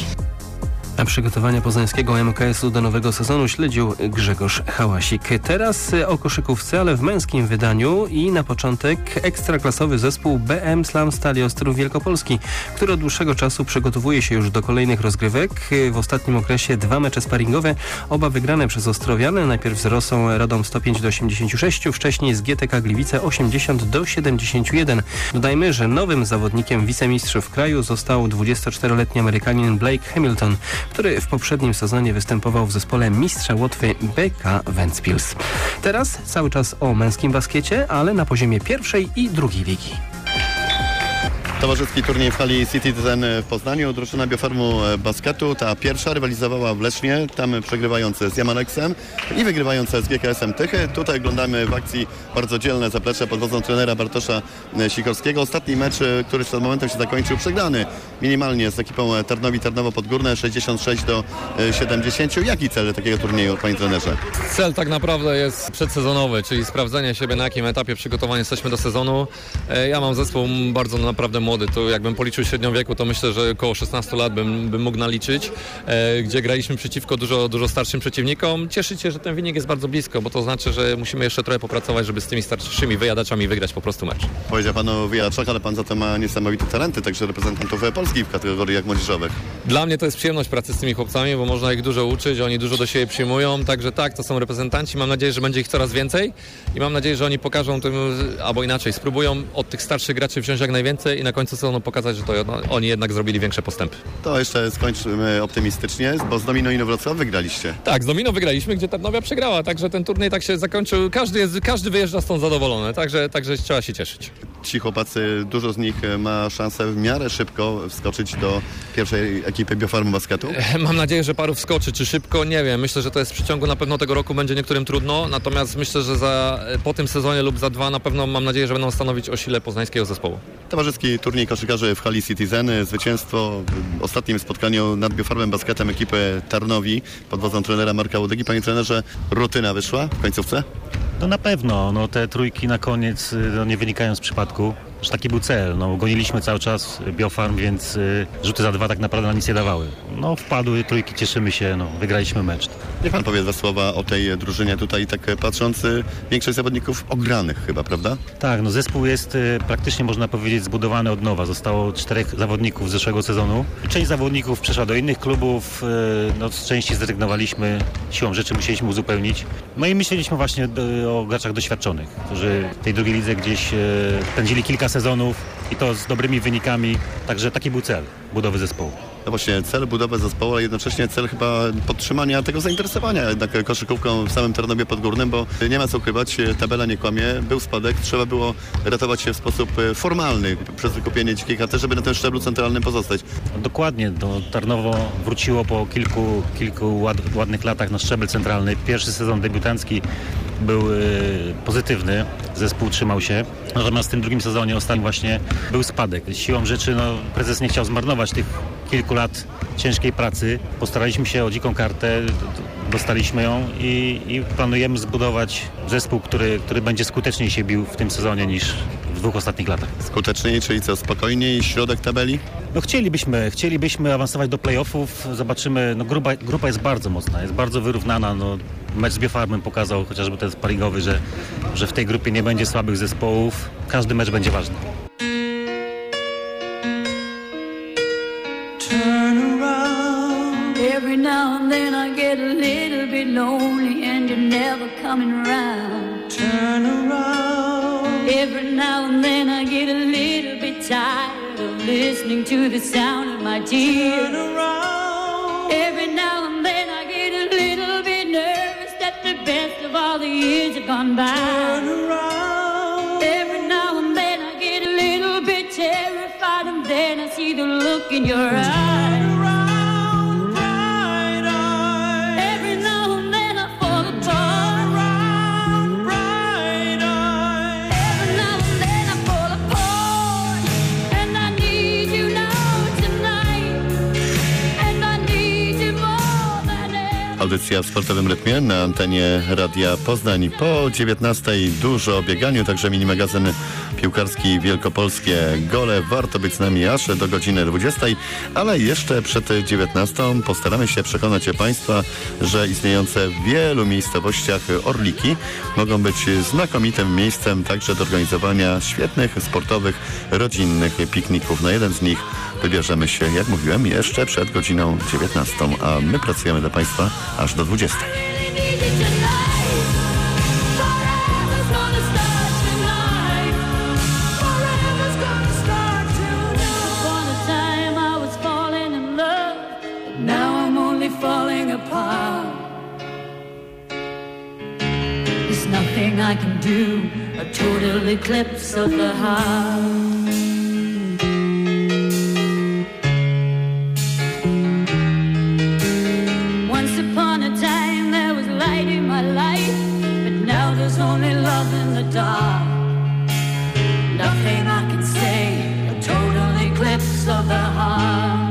A przygotowania poznańskiego M K S-u do nowego sezonu śledził Grzegorz Hałasik. Teraz o koszykówce, ale w męskim wydaniu i na początek ekstraklasowy zespół B M Slam Stali Ostrów Wielkopolski, który od dłuższego czasu przygotowuje się już do kolejnych rozgrywek. W ostatnim okresie dwa mecze sparingowe, oba wygrane przez Ostrowiane. Najpierw z Rosą Radom sto pięć do osiemdziesięciu sześciu, wcześniej z G T K Gliwice osiemdziesiąt do siedemdziesięciu jeden. Dodajmy, że nowym zawodnikiem wicemistrzów kraju został dwudziestoczteroletni Amerykanin Blake Hamilton, który w poprzednim sezonie występował w zespole mistrza Łotwy B K Ventspils. Teraz cały czas o męskim baskiecie, ale na poziomie pierwszej i drugiej ligi. Towarzyski turniej w hali Citizen w Poznaniu. Drużyna Biofarmu Basketu, ta pierwsza, rywalizowała w Lesznie, tam przegrywające z Jamaleksem i wygrywające z G K S-em Tychy. Tutaj oglądamy w akcji bardzo dzielne zaplecze pod wodzą trenera Bartosza Sikorskiego. Ostatni mecz, który przed momentem się zakończył, przegrany minimalnie z ekipą Tarnowi Tarnowo Podgórne, sześćdziesiąt sześć do siedemdziesięciu. Jaki cel takiego turnieju, panie trenerze? Cel tak naprawdę jest przedsezonowy, czyli sprawdzenie siebie, na jakim etapie przygotowania jesteśmy do sezonu. Ja mam zespół bardzo naprawdę młody, to jakbym policzył średnią wieku, to myślę, że około szesnastu lat bym, bym mógł naliczyć, gdzie graliśmy przeciwko dużo, dużo starszym przeciwnikom. Cieszę się, że ten wynik jest bardzo blisko, bo to znaczy, że musimy jeszcze trochę popracować, żeby z tymi starszymi wyjadaczami wygrać po prostu mecz. Powiedział pan o wyjadaczach, ale pan za to ma niesamowite talenty, także reprezentantów Polski w kategoriach młodzieżowych. Dla mnie to jest przyjemność pracy z tymi chłopcami, bo można ich dużo uczyć, oni dużo do siebie przyjmują, także tak, to są reprezentanci, mam nadzieję, że będzie ich coraz więcej i mam nadzieję, że oni pokażą tym, albo inaczej, spróbują od tych starszych graczy wziąć jak najwięcej i na końcu sezonu pokazać, że to oni jednak zrobili większe postępy. To jeszcze skończymy optymistycznie, bo z Domino Inowrocław wygraliście. Tak, z Domino wygraliśmy, gdzie Tarnowia przegrała, także ten turniej tak się zakończył, każdy, jest, każdy wyjeżdża stąd zadowolony, także, także trzeba się cieszyć. Ci chłopacy, dużo z nich ma szansę w miarę szybko wskoczyć do pierwszej ekipy Biofarmu Basketu? Mam nadzieję, że paru wskoczy, czy szybko, nie wiem, myślę, że to jest w przeciągu na pewno tego roku, będzie niektórym trudno, natomiast myślę, że za, po tym sezonie lub za dwa na pewno mam nadzieję, że będą stanowić o sile poznańskiego zespołu. Towarzyski turniej koszykarzy w hali Citizen, zwycięstwo w ostatnim spotkaniu nad Biofarmem Basketem ekipy Tarnowi pod wodzą trenera Marka Łodygi. Panie trenerze, rutyna wyszła w końcówce? No na pewno, no te trójki na koniec no, nie wynikają z przypadku, że taki był cel. No, goniliśmy cały czas Biofarm, więc y, rzuty za dwa tak naprawdę nam nic nie dawały. No wpadły trójki, cieszymy się, no, wygraliśmy mecz. Niech pan powie dwa słowa o tej drużynie tutaj, tak patrząc, większość zawodników ogranych chyba, prawda? Tak, no zespół jest y, praktycznie można powiedzieć zbudowany od nowa. Zostało czterech zawodników z zeszłego sezonu. Część zawodników przeszła do innych klubów, y, no z części zrezygnowaliśmy, siłą rzeczy musieliśmy uzupełnić. No i myśleliśmy właśnie y, o graczach doświadczonych, którzy w tej drugiej lidze gdzieś y, spędzili kilka sezonów i to z dobrymi wynikami, także taki był cel budowy zespołu. No właśnie, cel budowy zespołu, a jednocześnie cel chyba podtrzymania tego zainteresowania jednak koszykówką w samym Tarnowie Podgórnym, bo nie ma co ukrywać, tabela nie kłamie, był spadek, trzeba było ratować się w sposób formalny przez wykupienie dzikiej karty, żeby na tym szczeblu centralnym pozostać. Dokładnie, do Tarnowo wróciło po kilku, kilku ład, ładnych latach na szczebel centralny. Pierwszy sezon debiutancki był y, pozytywny, zespół trzymał się, natomiast w tym drugim sezonie ostatnim właśnie był spadek. Siłą rzeczy no, prezes nie chciał zmarnować tych kilku lat ciężkiej pracy. Postaraliśmy się o dziką kartę, dostaliśmy ją i, i planujemy zbudować zespół, który, który będzie skuteczniej się bił w tym sezonie niż w dwóch ostatnich latach. Skuteczniej, czyli co, spokojniej, środek tabeli? No chcielibyśmy, chcielibyśmy awansować do playoffów, zobaczymy, no grupa, grupa jest bardzo mocna, jest bardzo wyrównana, no mecz z Biofarmem pokazał, chociażby ten sparingowy, że, że w tej grupie nie będzie słabych zespołów, każdy mecz będzie ważny. Turn around. Every now and then I get a little bit lonely and you're never coming around. Turn around. Every now and then I get a little bit tired of listening to the sound of my tears. Turn around. Every now and then I get a little bit nervous that the best of all the years have gone by. Turn around. Every now and then I get a little bit terrified and then I see the look in your eyes. Turn around, bright eyes. Every now and then I fall apart. Turn around, bright eyes. Every now and then I fall apart. And I need you now tonight. And I need you more than ever. Audycja w sportowym rytmie na antenie Radia Poznań. Po dziewiętnastej dużo o bieganiu, także mini magazyn piłkarski Wielkopolskie Gole. Warto być z nami aż do godziny dwudziestej, ale jeszcze przed dziewiętnastą postaramy się przekonać Państwa, że istniejące w wielu miejscowościach orliki mogą być znakomitym miejscem także do organizowania świetnych, sportowych, rodzinnych pikników. Na jeden z nich wybierzemy się, jak mówiłem, jeszcze przed godziną dziewiętnastą, a my pracujemy dla Państwa aż do dwudziestej. Nothing I can do, a total eclipse of the heart. love in the dark. Nothing I can say, a total eclipse of the heart.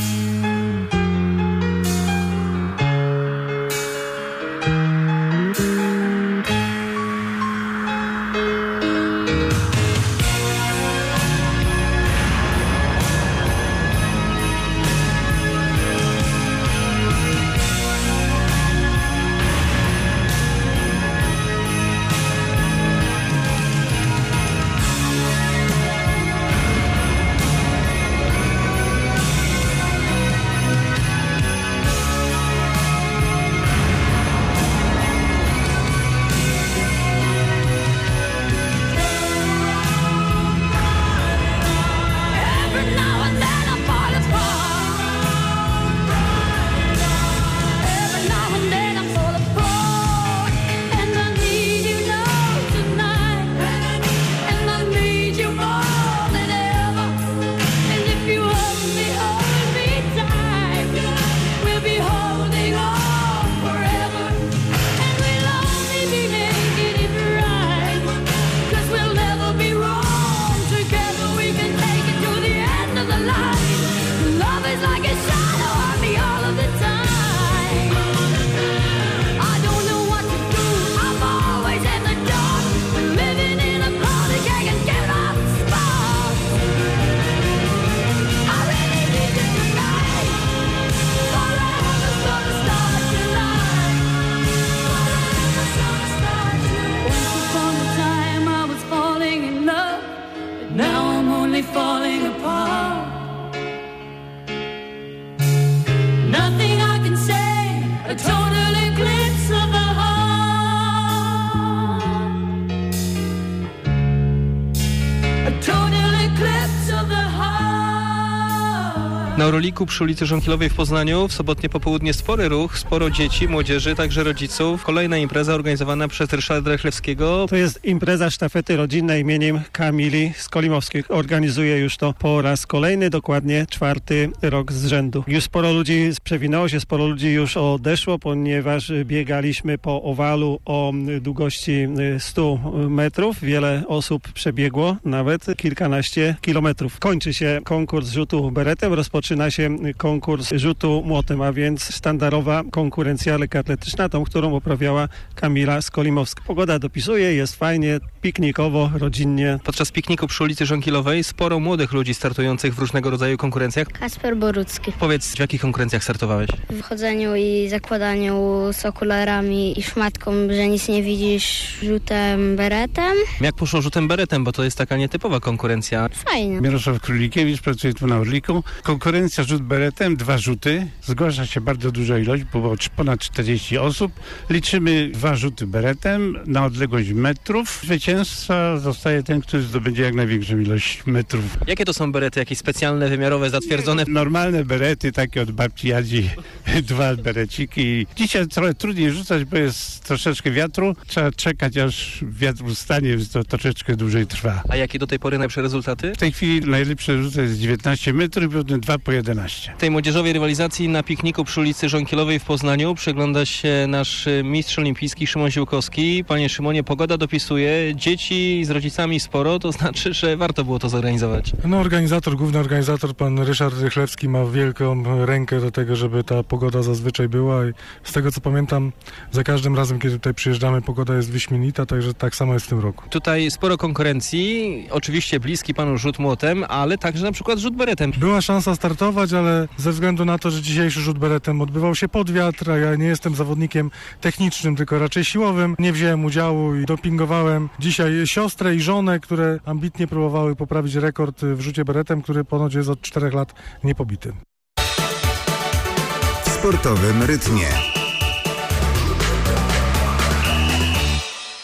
Na Euroliku przy ulicy Żonkilowej w Poznaniu w sobotnie popołudnie spory ruch, sporo dzieci, młodzieży, także rodziców. Kolejna impreza organizowana przez Ryszarda Rychlewskiego. To jest impreza sztafety rodzinnej imieniem Kamili Skolimowskiej. Organizuje już to po raz kolejny, dokładnie czwarty rok z rzędu. Już sporo ludzi przewinęło się, sporo ludzi już odeszło, ponieważ biegaliśmy po owalu o długości stu metrów. Wiele osób przebiegło, nawet kilkanaście kilometrów. Kończy się konkurs rzutu beretem, rozpoczyna się konkurs rzutu młotem, a więc sztandarowa konkurencja lekkoatletyczna, tą, którą uprawiała Kamila Skolimowska. Pogoda dopisuje, jest fajnie, piknikowo, rodzinnie. Podczas pikniku przy ulicy Żonkilowej sporo młodych ludzi startujących w różnego rodzaju konkurencjach. Kasper Borucki. Powiedz, w jakich konkurencjach startowałeś? W chodzeniu i zakładaniu z okularami i szmatką, że nic nie widzisz, rzutem beretem. Jak poszło rzutem beretem, bo to jest taka nietypowa konkurencja. Fajnie. Mirosław Królikiewicz, pracuję tu na Orliku. Konkurencja rzut beretem, dwa rzuty. Zgłasza się bardzo duża ilość, było ponad czterdzieści osób. Liczymy dwa rzuty beretem na odległość metrów. Zwycięzca zostaje ten, który zdobędzie jak największą ilość metrów. Jakie to są berety? Jakieś specjalne, wymiarowe, zatwierdzone? Normalne berety, takie od babci Jadzi. Dwa bereciki. Dzisiaj trochę trudniej rzucać, bo jest troszeczkę wiatru. Trzeba czekać, aż wiatr ustanie, więc to troszeczkę dłużej trwa. A jakie do tej pory najlepsze rezultaty? W tej chwili najlepsze rzuty jest dziewiętnaście metrów, potem dwa po jedenaście. Tej młodzieżowej rywalizacji na pikniku przy ulicy Żonkilowej w Poznaniu przygląda się nasz mistrz olimpijski Szymon Ziłkowski. Panie Szymonie, pogoda dopisuje, dzieci z rodzicami sporo, to znaczy, że warto było to zorganizować. No organizator, główny organizator, pan Ryszard Rychlewski ma wielką rękę do tego, żeby ta pogoda zazwyczaj była i z tego co pamiętam, za każdym razem, kiedy tutaj przyjeżdżamy, pogoda jest wyśmienita, także tak samo jest w tym roku. Tutaj sporo konkurencji, oczywiście bliski panu rzut młotem, ale także na przykład rzut beretem. Była szansa startować, ale ze względu na to, że dzisiejszy rzut beretem odbywał się pod wiatr, a ja nie jestem zawodnikiem technicznym, tylko raczej siłowym, nie wziąłem udziału i dopingowałem dzisiaj siostrę i żonę, które ambitnie próbowały poprawić rekord w rzucie beretem, który ponoć jest od czterech lat niepobity. W sportowym rytmie.